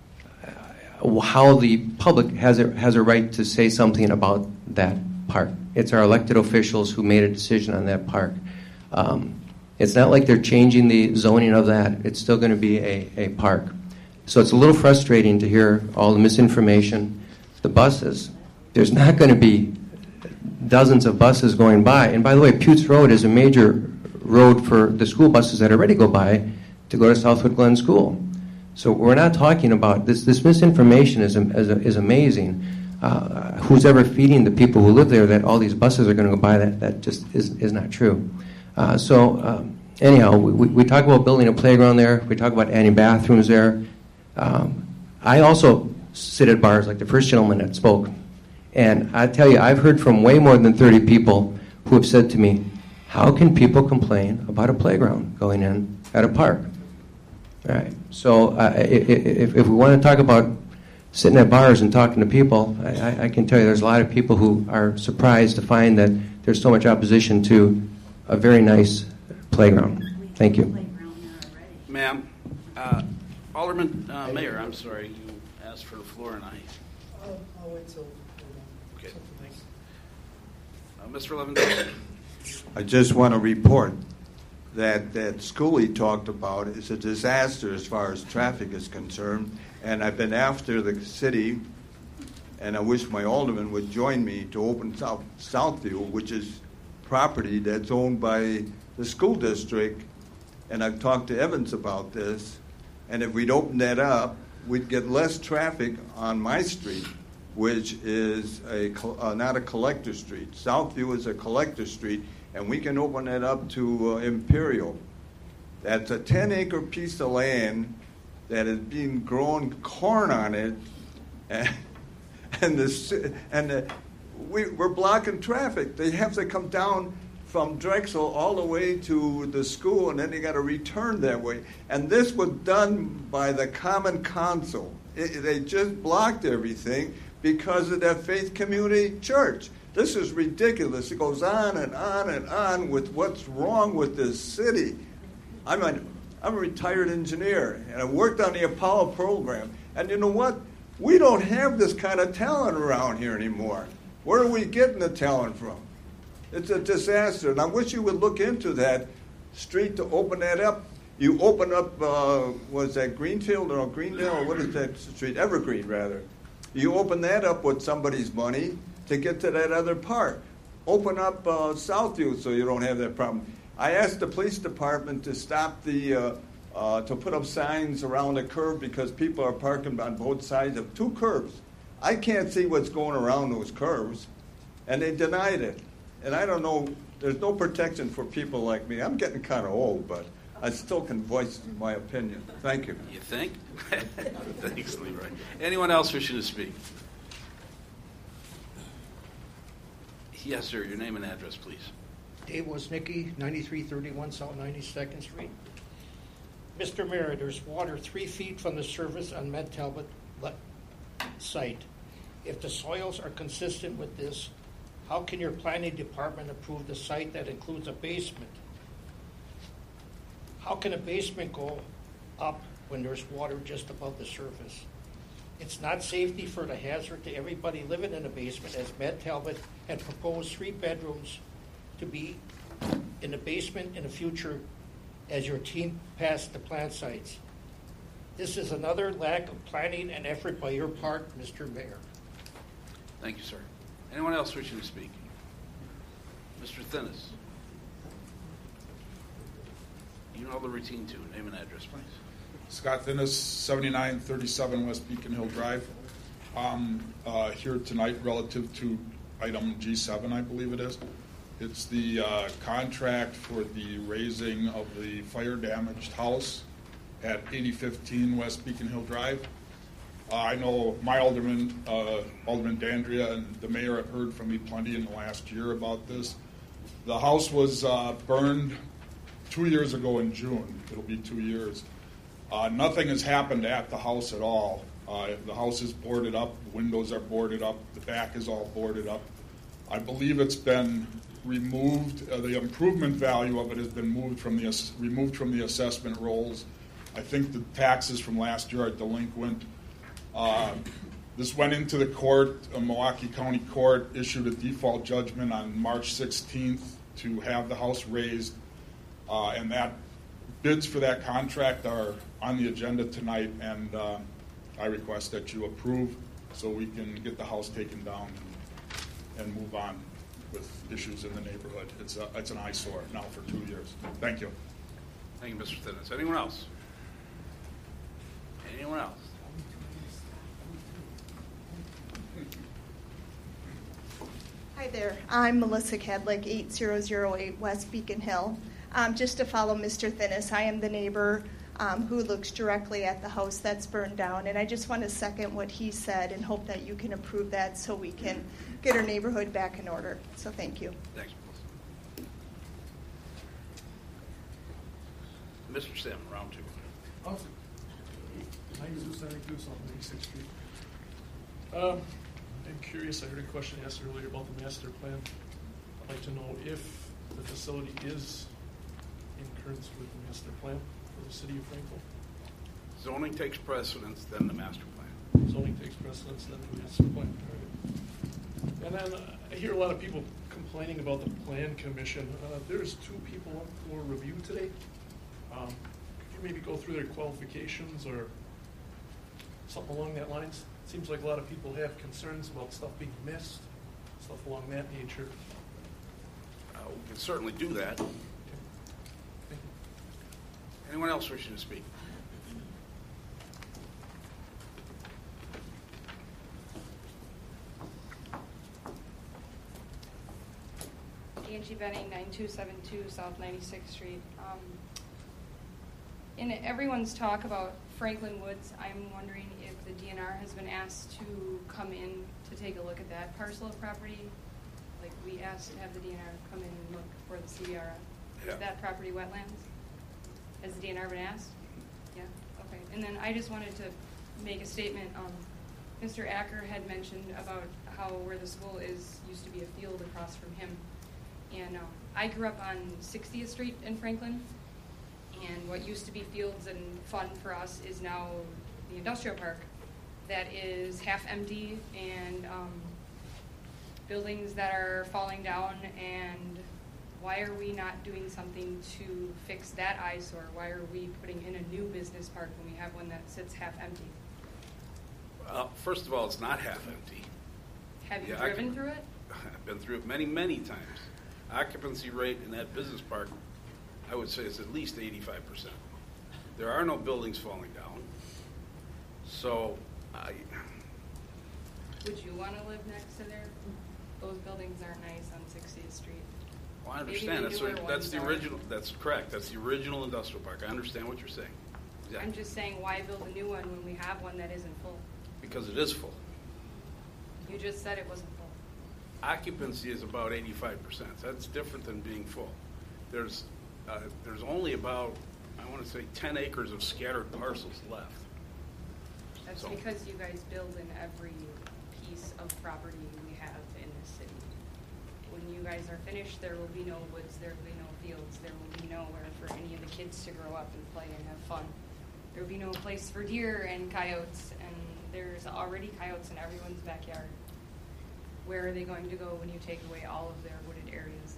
S: how the public has a, has a right to say something about that park. It's our elected officials who made a decision on that park. Um, it's not like they're changing the zoning of that. It's still going to be a, a park. So it's a little frustrating to hear all the misinformation. The buses, there's not going to be dozens of buses going by. And by the way, Putes Road is a major road for the school buses that already go by to go to Southwood Glen School. So we're not talking about this. This misinformation is is, is amazing. Uh, who's ever feeding the people who live there that all these buses are going to go by? That that just is is not true. Uh, so um, anyhow, we, we talk about building a playground there. We talk about adding bathrooms there. Um, I also sit at bars like the first gentleman that spoke, and I tell you, I've heard from way more than thirty people who have said to me, "How can people complain about a playground going in at a park?" All right. So uh, if, if we want to talk about sitting at bars and talking to people, I, I can tell you there's a lot of people who are surprised to find that there's so much opposition to a very nice playground. Thank you.
A: Ma'am, uh, Alderman uh, Mayor, I'm sorry, you asked for the floor and I...
L: I'll, I'll wait till...
A: Okay. Uh, Mister Lewandowski.
R: I just want to report that that school he talked about is a disaster as far as traffic is concerned, and I've been after the city, and I wish my alderman would join me to open South Southview, which is property that's owned by the school district, and I've talked to Evans about this, and if we'd open that up, we'd get less traffic on my street, which is a uh, not a collector street. Southview is a collector street, and we can open it up to uh, Imperial. That's a ten-acre piece of land that is being grown corn on it, and and the and the, we, we're blocking traffic. They have to come down from Drexel all the way to the school, and then they got to return that way. And this was done by the Common Council. It, they just blocked everything because of that Faith Community Church. This is ridiculous. It goes on and on and on with what's wrong with this city. I'm a, I'm a retired engineer, and I worked on the Apollo program. And you know what? We don't have this kind of talent around here anymore. Where are we getting the talent from? It's a disaster. And I wish you would look into that street to open that up. You open up, uh, was that Greenfield or Greendale, or what is that street? Evergreen, rather. You open that up with somebody's money to get to that other part. Open up uh, Southview so you don't have that problem. I asked the police department to stop the, uh, uh, to put up signs around the curb because people are parking on both sides of two curbs. I can't see what's going around those curves, and they denied it. And I don't know, there's no protection for people like me. I'm getting kind of old, but I still can voice my opinion. Thank you.
A: You think? Thanks, Leroy. Anyone else wishing to speak? Yes, sir. Your name and address, please.
L: Dave Woznicki, ninety-three thirty-one South ninety-second Street. Mister Mayor, there's water three feet from the surface on Med Talbot site. If the soils are consistent with this,
T: How can your planning department approve the site that includes a basement? How can a basement go up when there's water just above the surface? It's not safety for the hazard to everybody living in a basement, as Matt Talbot had proposed three bedrooms to be in the basement in the future as your team passed the plant sites. This is another lack of planning and effort by your part, Mister Mayor.
A: Thank you, sir. Anyone else wishing to speak? Mister Thinnis. You know the routine too. Name and address, please.
U: Scott Thinnis, seventy-nine thirty-seven West Beacon Hill Drive. Um, uh, here tonight relative to item G seven, I believe it is. It's the uh, contract for the raising of the fire-damaged house at eighty fifteen West Beacon Hill Drive. Uh, I know my alderman, uh, Alderman Dandria, and the mayor have heard from me plenty in the last year about this. The house was uh, burned two years ago in June. It'll be two years. Uh, nothing has happened at the house at all. Uh, the house is boarded up. The windows are boarded up. The back is all boarded up. I believe it's been removed. Uh, the improvement value of it has been moved from the ass- removed from the assessment rolls. I think the taxes from last year are delinquent. Uh, this went into the court. A Milwaukee County Court issued a default judgment on March sixteenth to have the house raised, uh, and that bids for that contract are on the agenda tonight, and uh, I request that you approve so we can get the house taken down and, and move on with issues in the neighborhood. It's a, it's an eyesore now for two years. Thank you.
A: Thank you, Mister Thinnis. Anyone else? Anyone else?
V: Hi there. I'm Melissa Kedlick, eight thousand eight West Beacon Hill. Um, just to follow Mister Thinnis, I am the neighbor um, who looks directly at the house that's burned down, and I just want to second what he said and hope that you can approve that so we can get our neighborhood back in order. So thank you.
A: Thanks, Melissa. Mister Sim, round two.
N: Awesome. My name is Lieutenant Goose on eighty-sixth Street. Um, I'm curious, I heard a question asked earlier about the master plan. I'd like to know if the facility is in accordance with the master plan for the city of Franklin.
A: Zoning takes precedence, then the master plan.
N: Zoning takes precedence, then the master plan. All right. And then uh, I hear a lot of people complaining about the plan commission. Uh, there's two people up for review today. Um, could you maybe go through their qualifications or something along that lines? It seems like a lot of people have concerns about stuff being missed, stuff along that nature.
A: Uh, we can certainly do that. Anyone else wishing to speak?
O: Angie Benning, nine two seven two South ninety-sixth Street. Um, in everyone's talk about Franklin Woods, I'm wondering if the D N R has been asked to come in to take a look at that parcel of property. Like we asked to have the D N R come in and look for the C B R F.
A: Yeah.
O: Is that property wetlands? Has the D N R been asked? Yeah, okay. And then I just wanted to make a statement. Um, Mister Acker had mentioned about how where the school is used to be a field across from him. And um, I grew up on sixtieth Street in Franklin, and what used to be fields and fun for us is now the industrial park that is half empty, and um, buildings that are falling down. And why are we not doing something to fix that eyesore? Why are we putting in a new business park when we have one that sits half empty?
A: Uh, first of all, it's not half empty.
O: Have you
A: Yeah, I
O: driven
A: can-
O: through it?
A: I've been through it many, many times. Occupancy rate in that business park, I would say, is at least eighty-five percent. There are no buildings falling down. So, I,
O: Would you want to live next to there? Those buildings aren't nice on sixtieth Street.
A: well, I
O: Maybe
A: understand.
O: the
A: That's,
O: newer
A: what- that's
O: ones
A: the
O: are.
A: original, that's correct. That's the original industrial park. I understand what you're saying. Exactly.
O: I'm just saying, why build a new one when we have one that isn't full?
A: Because it is full.
O: You just said it wasn't full.
A: Occupancy is about eighty-five percent. That's different than being full. There's, uh, there's only about, I want to say, ten acres of scattered parcels left.
O: That's
A: So-
O: because you guys build in every piece of property we have in this city. guys are finished, there will be no woods, there will be no fields, there will be nowhere for any of the kids to grow up and play and have fun. There will be no place for deer and coyotes, and there's already coyotes in everyone's backyard. Where are they going to go when you take away all of their wooded areas?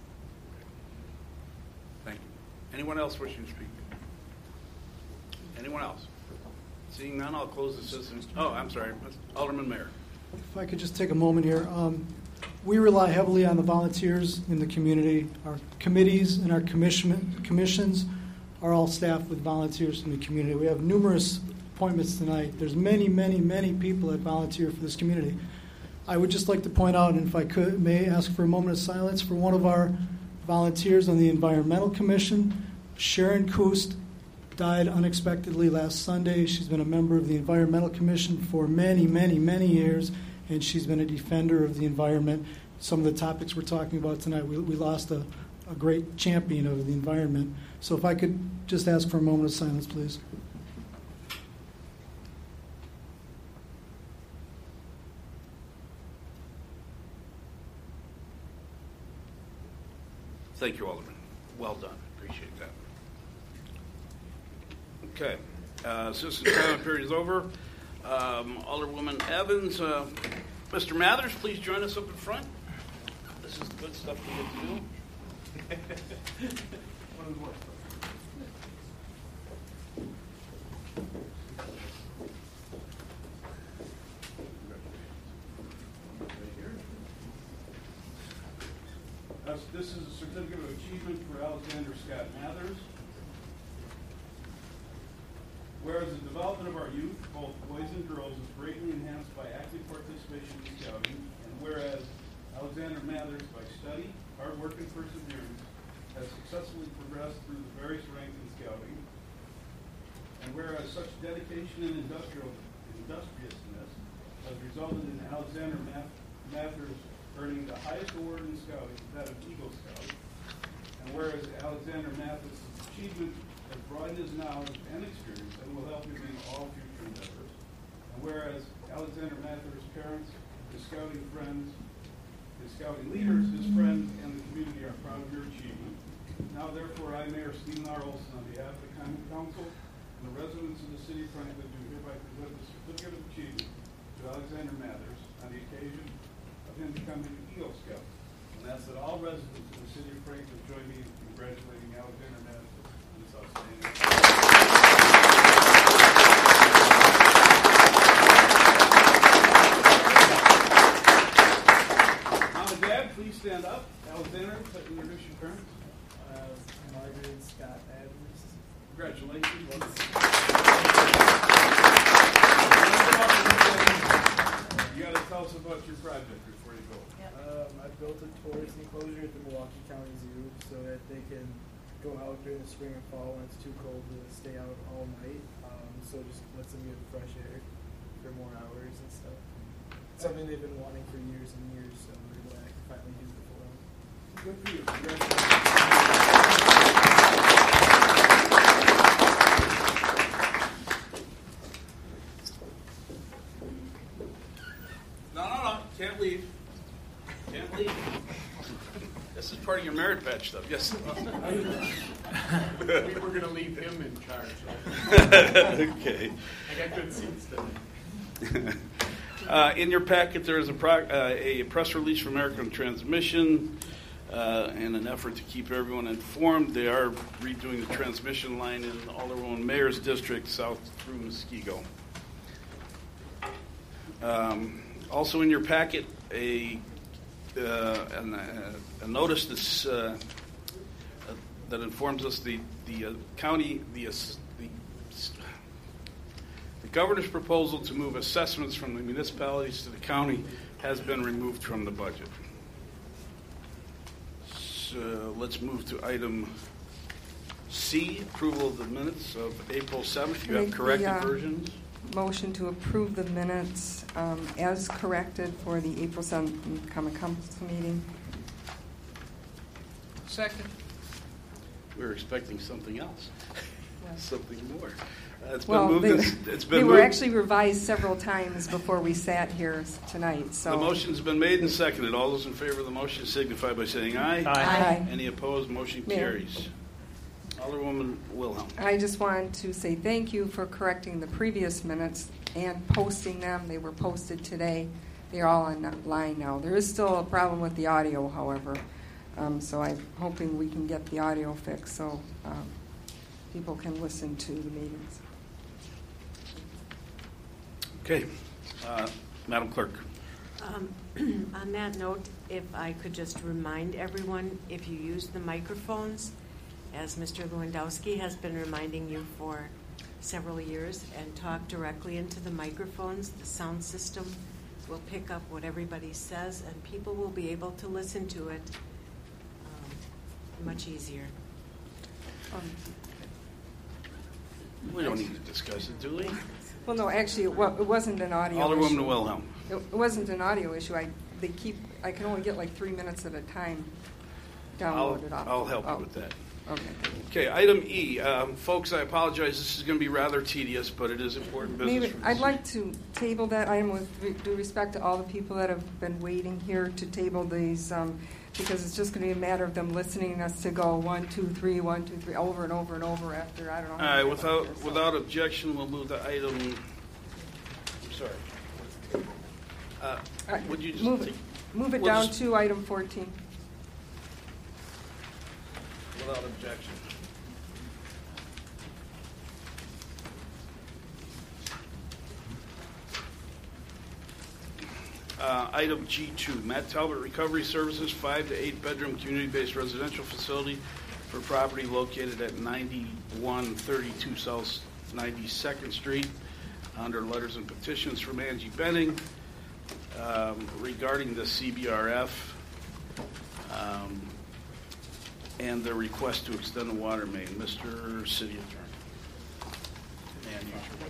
A: Thank you. Anyone else wishing to speak? Anyone else? Seeing none, I'll close the citizens. Oh, I'm sorry, Alderman Mayor.
B: If I could just take a moment here. Um, we rely heavily on the volunteers in the community. Our committees and our commission, commissions are all staffed with volunteers from the community. We have numerous appointments tonight. There's many, many, many people that volunteer for this community. I would just like to point out, and if I could, may ask for a moment of silence for one of our volunteers on the Environmental Commission, Sharon Koost, died unexpectedly last Sunday. She's been a member of the Environmental Commission for many, many, many years, and she's been a defender of the environment. Some of the topics we're talking about tonight, we, we lost a, a great champion of the environment. So if I could just ask for a moment of silence, please.
A: Thank you, Alderman. Well done. Appreciate that. Okay. Uh, citizen comment period is over. Um, Alderwoman Evans, uh, Mister Mathers, please join us up in front. This is the good stuff we get to do. One of the more. Uh, this is a certificate of achievement for Alexander Scott Mathers. Whereas the development of our youth, both boys and girls, is greatly enhanced by active participation in scouting, and whereas Alexander Mathers, by study, hard work, and perseverance, has successfully progressed through the various ranks in scouting, and whereas such dedication and industrial industriousness has resulted in Alexander Mathers earning the highest award in scouting, that of Eagle Scout, and whereas Alexander Mathers' achievement has broadened his knowledge and experience and will help him in all future endeavors. And whereas Alexander Mathers' parents, his scouting friends, his scouting leaders, his friends, and the community are proud of your achievement. Now, therefore, I, Mayor Stephen R. Olson, on behalf of the Common Council and the residents of the city of Franklin, do hereby present the certificate of achievement to Alexander Mathers on the occasion of him becoming an Eagle Scout. And that's that all residents of the city of Franklin join me in congratulating Alexander Mathers. Mom and Dad, please stand up. Alexander, introduce your parents.
G: Uh, Margaret and Scott Adams.
A: Congratulations. You got to tell us about your project before you go.
G: Um, I built a tourist enclosure at the Milwaukee County Zoo so that they can go out during the spring and fall when it's too cold to stay out all night. Um, so it just lets them get fresh air for more hours and stuff. Something they've been wanting for years and years, so we're glad I can finally do it for them.
A: Good for you. No, no, no. Can't leave. Can't leave. This is part of your merit badge stuff. Yes.
N: We were going to leave him in charge.
A: Okay.
N: I got good seats today.
A: Uh, in your packet, there is a, pro- uh, a press release from American Transmission. Uh, in an effort to keep everyone informed, they are redoing the transmission line in Alderwoman Mayor's district south through Muskego. Um, also in your packet, a Uh, and, uh, a notice that's, uh, uh, that informs us the the uh, county the, uh, the the governor's proposal to move assessments from the municipalities to the county has been removed from the budget. So let's move to item C, approval of the minutes of April seventh. You have corrected
W: the, uh,
A: versions.
W: Motion to approve the minutes um, as corrected for the April seventh Common Council meeting.
A: Second. We were expecting something else,
W: Yes.
A: something more. Uh, It's been
W: Well,
A: moved,
W: they,
A: and- it's been
W: they were
A: moved.
W: actually revised several times before we sat here s- tonight, so.
A: The motion's been made and seconded. All those in favor of the motion signify by saying aye.
W: Aye. Aye.
A: Any opposed? Motion
W: Mayor.
A: carries. Alderwoman Wilhelm.
W: I just wanted to say thank you for correcting the previous minutes and posting them. They were posted today. They're all online now. There is still a problem with the audio, however. Um, so I'm hoping we can get the audio fixed so um, people can listen to the meetings.
A: Okay. Uh, Madam Clerk.
C: Um, on that note, if I could just remind everyone, if you use the microphones, as Mister Lewandowski has been reminding you for several years, and talk directly into the microphones, the sound system will pick up what everybody says, and people will be able to listen to it um, much easier.
W: Um,
A: We don't need to discuss it, do we?
W: Well, no, actually, it, wa- it wasn't an audio
A: Alderwoman
W: issue.
A: Wilhelm.
W: It, it wasn't an audio issue. I they keep. I can only get like three minutes at a time
A: I'll,
W: downloaded off.
A: I'll help
W: oh.
A: you with that.
W: Okay.
A: Okay, item E. Um, folks, I apologize. This is going to be rather tedious, but it is important business.
W: Maybe
A: for the
W: I'd
A: city.
W: like to table that item with re- due respect to all the people that have been waiting here to table these, um, because it's just going to be a matter of them listening to us to go one, two, three, one, two, three, over and over and over after I don't know.
A: All
W: how
A: right,
W: many
A: without
W: years, so.
A: without objection, we'll move to item. I'm sorry. Uh,
W: All right,
A: would you just
W: move it,
A: take-
W: move it
A: we'll
W: down
A: just-
W: to item fourteen.
A: Without objection. Uh, Item G two, Matt Talbot Recovery Services, five to eight bedroom community-based residential facility for property located at ninety-one thirty-two South ninety-second Street, under letters and petitions from Angie Benning um, regarding the C B R F um, and the request to extend the water main. Mister City Attorney. Man, you should-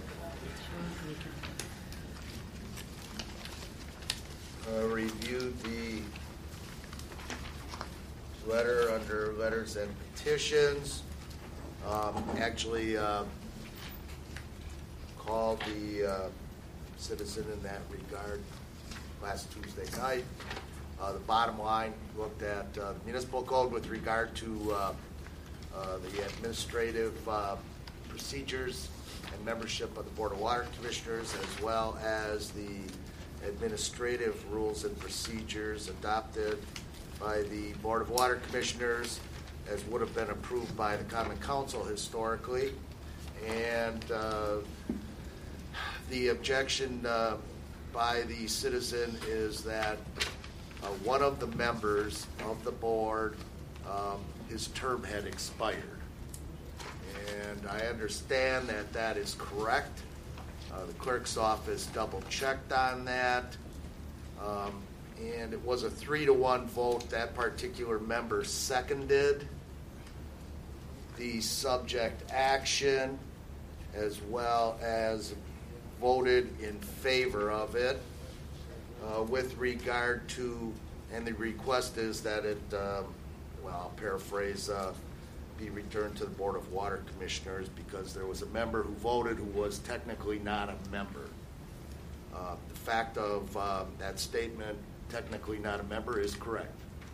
D: Uh, reviewed the letter under letters and petitions. Um, actually, uh, called the uh, citizen in that regard last Tuesday night. Uh, the bottom line, looked at uh, municipal code with regard to uh, uh, the administrative uh, procedures and membership of the Board of Water Commissioners, as well as the administrative rules and procedures adopted by the Board of Water Commissioners, as would have been approved by the Common Council historically. And uh, the objection uh, by the citizen is that uh, one of the members of the board, um, his term had expired. And I understand that that is correct. Uh, the clerk's office double-checked on that, um, and it was a three to one vote. That particular member seconded the subject action, as well as voted in favor of it. Uh, with regard to, and the request is that it, um, well, I'll paraphrase, uh, be returned to the Board of Water Commissioners, because there was a member who voted who was technically not a member. Uh, the fact of uh, that statement, technically not a member, is correct.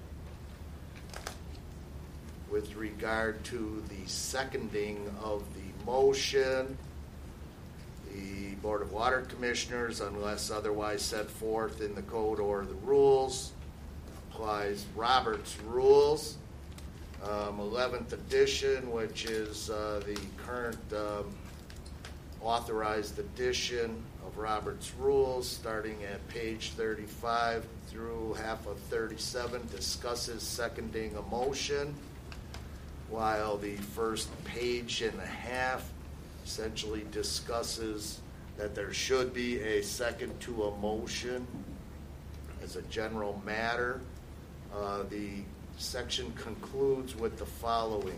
D: With regard to the seconding of the motion, the Board of Water Commissioners, unless otherwise set forth in the code or the rules, applies Robert's rules. Um, eleventh edition, which is uh, the current um, authorized edition of Robert's Rules, starting at page thirty-five through half of thirty-seven, discusses seconding a motion, while the first page and a half essentially discusses that there should be a second to a motion as a general matter. Uh, the section concludes with the following.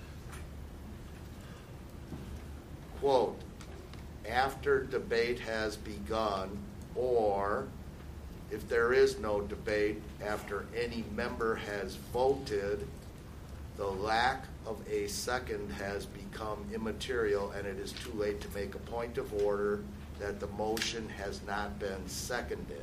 D: Quote, after debate has begun, or if there is no debate after any member has voted, The lack of a second has become immaterial, and it is too late to make a point of order that the motion has not been seconded.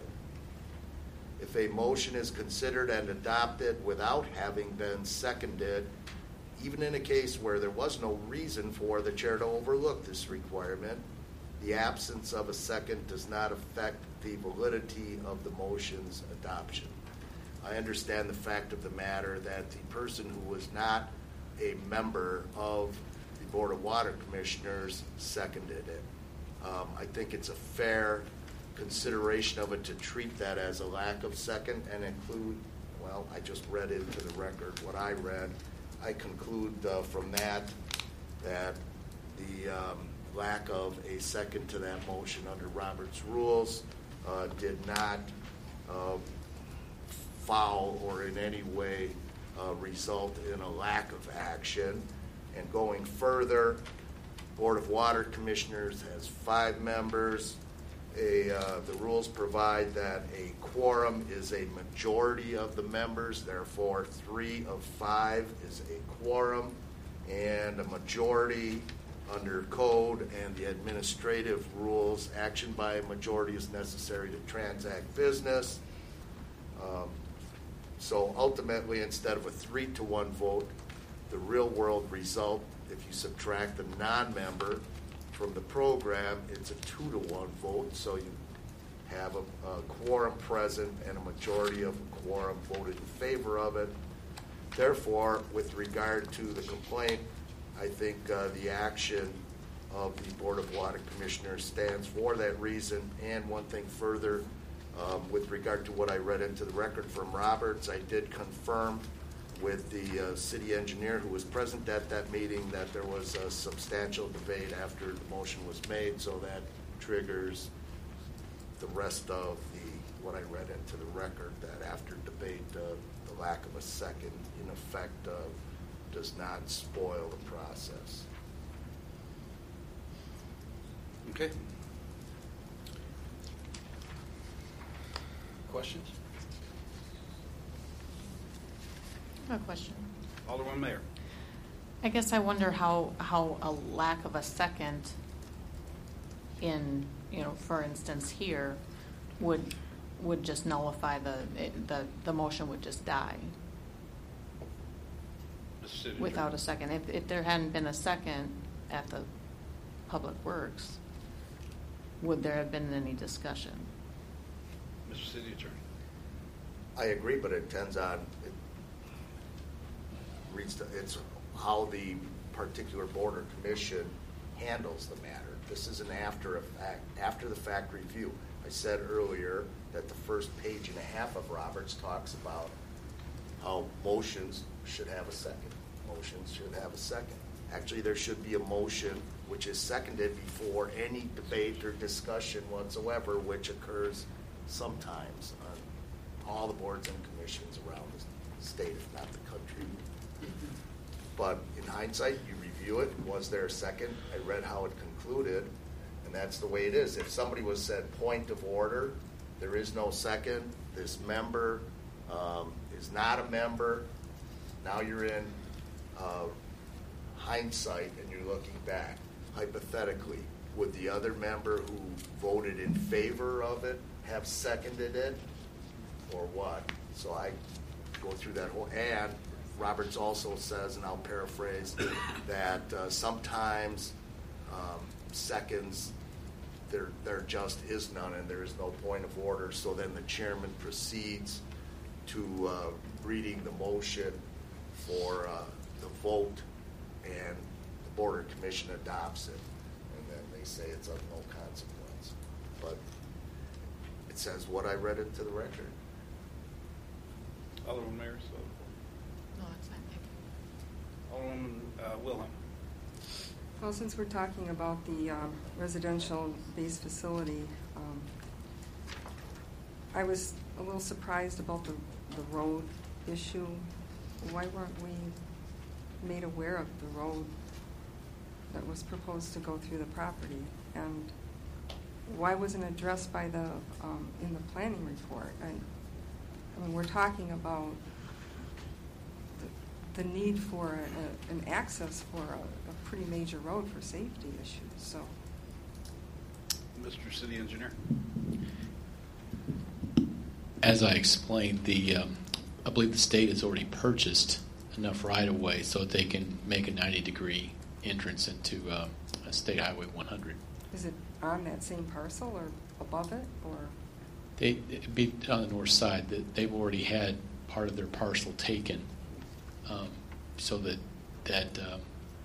D: If a motion is considered and adopted without having been seconded, even in a case where there was no reason for the chair to overlook this requirement, the absence of a second does not affect the validity of the motion's adoption. I understand the fact of the matter that the person who was not a member of the Board of Water Commissioners seconded it. Um, I think it's a fair consideration of it to treat that as a lack of second and include, well, I just read into the record what I read. I conclude uh, from that that the um, lack of a second to that motion under Robert's rules uh, did not uh, foul or in any way uh, result in a lack of action. And going further, Board of Water Commissioners has five members. A, uh, the rules provide that a quorum is a majority of the members, therefore three of five is a quorum, and a majority under code and the administrative rules, action by a majority is necessary to transact business. Um, so ultimately, instead of a three to one vote, the real world result, if you subtract the non-member from the program, it's a two to one vote, so you have a, a quorum present and a majority of a quorum voted in favor of it. Therefore, with regard to the complaint, I think uh, the action of the Board of Water Commissioners stands for that reason. And one thing further, um, with regard to what I read into the record from Roberts, I did confirm with the uh, city engineer who was present at that meeting that there was a substantial debate after the motion was made, so that triggers the rest of the what I read into the record, that after debate, uh, the lack of a second, in effect, uh, does not spoil the process.
A: Okay. Questions?
F: I have a question.
A: Alderman Mayor.
F: I guess I wonder how, how a lack of a second in, you know, for instance here, would would just nullify the it, the the motion would just die without a second. If if there hadn't been a second at the Public Works, would there have been any discussion?
A: Mister City Attorney.
D: I agree, but it depends on it reads to, it's how the particular board or commission handles the matter. This is an after effect, after the fact review. I said earlier that the first page and a half of Roberts talks about how motions should have a second. Motions should have a second. Actually, there should be a motion which is seconded before any debate or discussion whatsoever, which occurs sometimes on all the boards and commissions around the state, if not the country. But in hindsight, you review it. Was there a second? I read how it concluded, and that's the way it is. If somebody was said point of order, there is no second. This member um, is not a member. Now you're in uh, hindsight, and you're looking back. Hypothetically, would the other member who voted in favor of it have seconded it, or what? So I go through that whole, and Roberts also says, and I'll paraphrase, that uh, sometimes um, seconds, there there just is none, and there is no point of order. So then the chairman proceeds to uh, reading the motion for uh, the vote, and the board or commission adopts it, and then they say it's of no consequence. But it says what I read into the record.
A: Alderman Mayor, so.
F: No, it's not. Thank you.
A: Alderman uh, Wilhelm.
W: Well, since we're talking about the um, residential-based facility, um, I was a little surprised about the, the road issue. Why weren't we made aware of the road that was proposed to go through the property? And why wasn't it addressed by the um, in the planning report? I, I mean, we're talking about the, the need for a, a, an access for a, a pretty major road for safety issues. So,
A: Mister City Engineer.
Q: As I explained, the um, I believe the state has already purchased enough right-of-way so that they can make a ninety-degree entrance into uh, a State Highway one hundred.
W: is it on that same parcel or above it, or?
Q: They, it'd be on the north side. That they've already had part of their parcel taken, um, so that that um,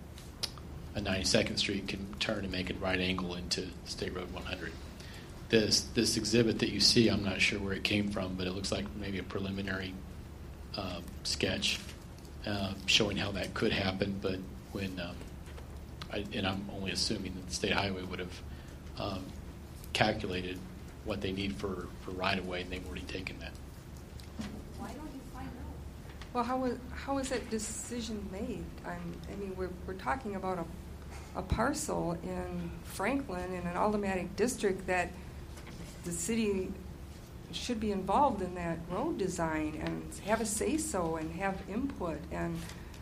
Q: a ninety-second Street can turn and make a right angle into State Road one hundred. This this exhibit that you see, I'm not sure where it came from, but it looks like maybe a preliminary uh, sketch uh, showing how that could happen. But when um, I, and I'm only assuming that the State Highway would have um, calculated what they need for, for right-of-way, and they've already taken that.
W: Why don't you find out? Well, how was how is that decision made? I'm, I mean, we're we're talking about a a parcel in Franklin in an automatic district that the city should be involved in that road design and have a say-so and have input. And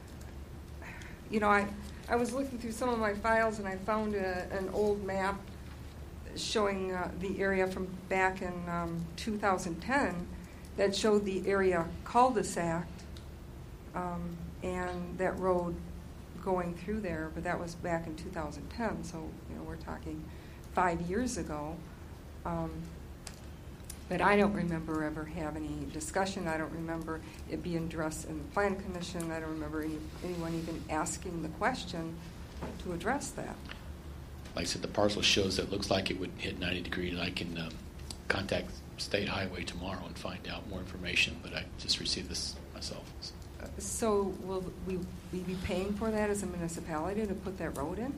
W: you know, I I was looking through some of my files and I found a, an old map showing uh, the area from back in um, two thousand ten that showed the area cul-de-sac um, and that road going through there, but that was back in two thousand ten, so you know we're talking five years ago. Um, but I don't remember ever having any discussion. I don't remember it being addressed in the Plan Commission. I don't remember any, anyone even asking the question to address that.
Q: Like I said, the parcel shows that it looks like it would hit ninety degrees, and I can um, contact State Highway tomorrow and find out more information, but I just received this myself.
W: Uh, so will we, we be paying for that as a municipality to put that road in?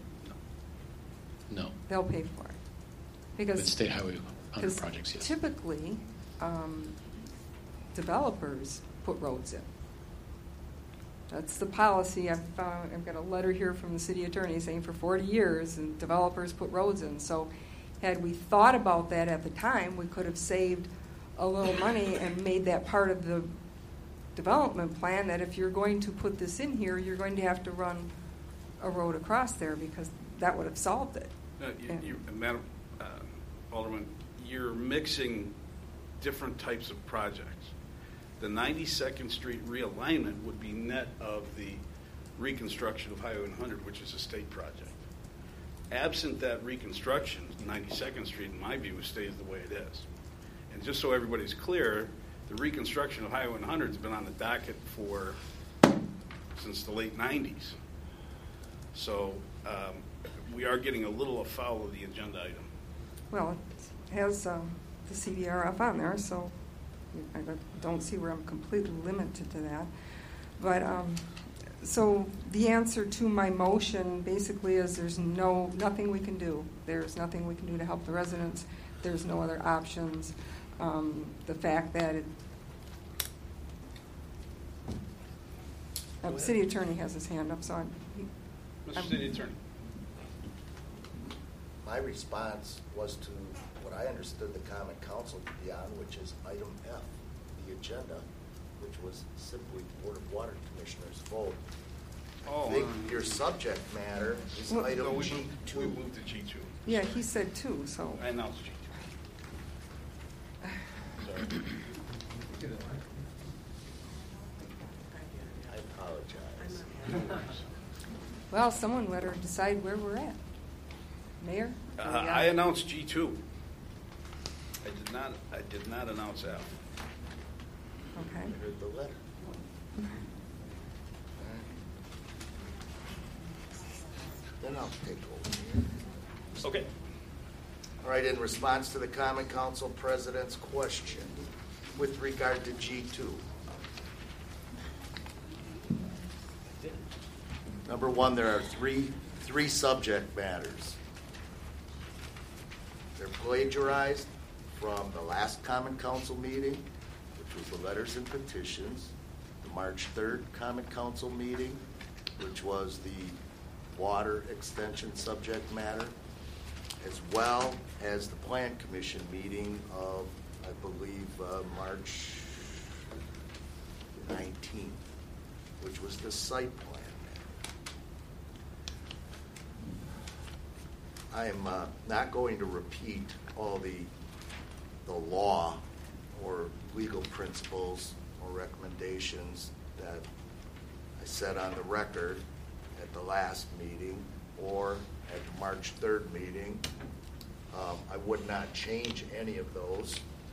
Q: No.
W: They'll pay for it. Because
Q: With State Highway one hundred projects, yes.
W: Typically, um, developers put roads in. That's the policy. I've, found, I've got a letter here from the city attorney saying for forty years, and developers put roads in. So had we thought about that at the time, we could have saved a little money and made that part of the development plan, that if you're going to put this in here, you're going to have to run a road across there, because that would have solved it.
A: Uh, you, you, Madam uh, Alderman, you're mixing different types of projects. The ninety-second Street realignment would be net of the reconstruction of Highway one hundred, which is a state project. Absent that reconstruction, ninety-second Street, in my view, stays the way it is. And just so everybody's clear, the reconstruction of Highway one hundred has been on the docket for since the late nineties. So um, we are getting a little afoul of the agenda item.
W: Well, it has um, the C B R F on there, so I don't see where I'm completely limited to that. But um, so the answer to my motion basically is there's no nothing we can do. There's nothing we can do to help the residents. There's no other options. Um, the fact that it, uh, city attorney has his hand up, so I'm.
A: Mister
W: I'm,
A: City Attorney.
D: My response was to what I understood the Common Council to be on, which is item F, the agenda, which was simply Board of Water Commissioners vote.
A: Oh,
D: I think
A: uh,
D: your subject matter is
W: well,
D: item
A: no, we
D: G
A: moved,
D: two.
A: we moved to G two.
W: yeah, he said two, so.
A: I announced G two. Sorry.
D: I apologize.
W: Well, someone better decide where we're at. Mayor?
A: Uh,
W: Are we
A: I
W: on?
A: announced G two. I did not. I did not announce F.
W: Okay.
D: I heard the letter. Then I'll take over.
A: Okay.
D: All right, in response to the Common Council President's question with regard to G two. Number one, there are three three subject matters. They're plagiarized from the last Common Council meeting, which was the letters and petitions, the March third Common Council meeting, which was the water extension subject matter, as well as the Plan Commission meeting of, I believe, uh, March nineteenth, which was the site plan. I am uh, not going to repeat all the, the law or legal principles or recommendations that I said on the record at the last meeting or at the March third meeting. Um, I would not change any of those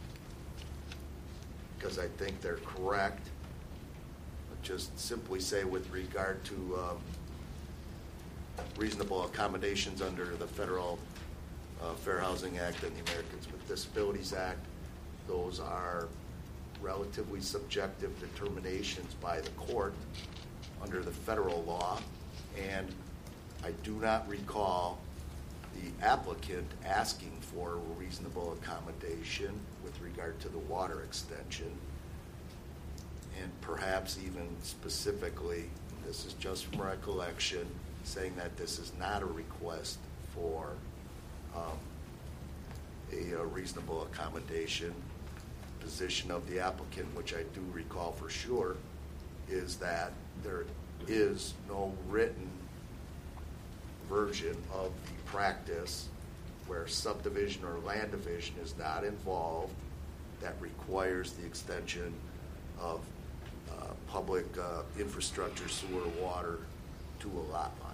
D: because I think they're correct. But just simply say with regard to um, reasonable accommodations under the Federal uh, Fair Housing Act and the Americans with Disabilities Act, those are relatively subjective determinations by the court under the federal law, and I do not recall the applicant asking for a reasonable accommodation with regard to the water extension, and perhaps even specifically, this is just from recollection, saying that this is not a request for um, a, a reasonable accommodation. Position of the applicant, which I do recall for sure, is that there is no written version of the practice where subdivision or land division is not involved that requires the extension of uh, public uh, infrastructure, sewer, water to a lot line.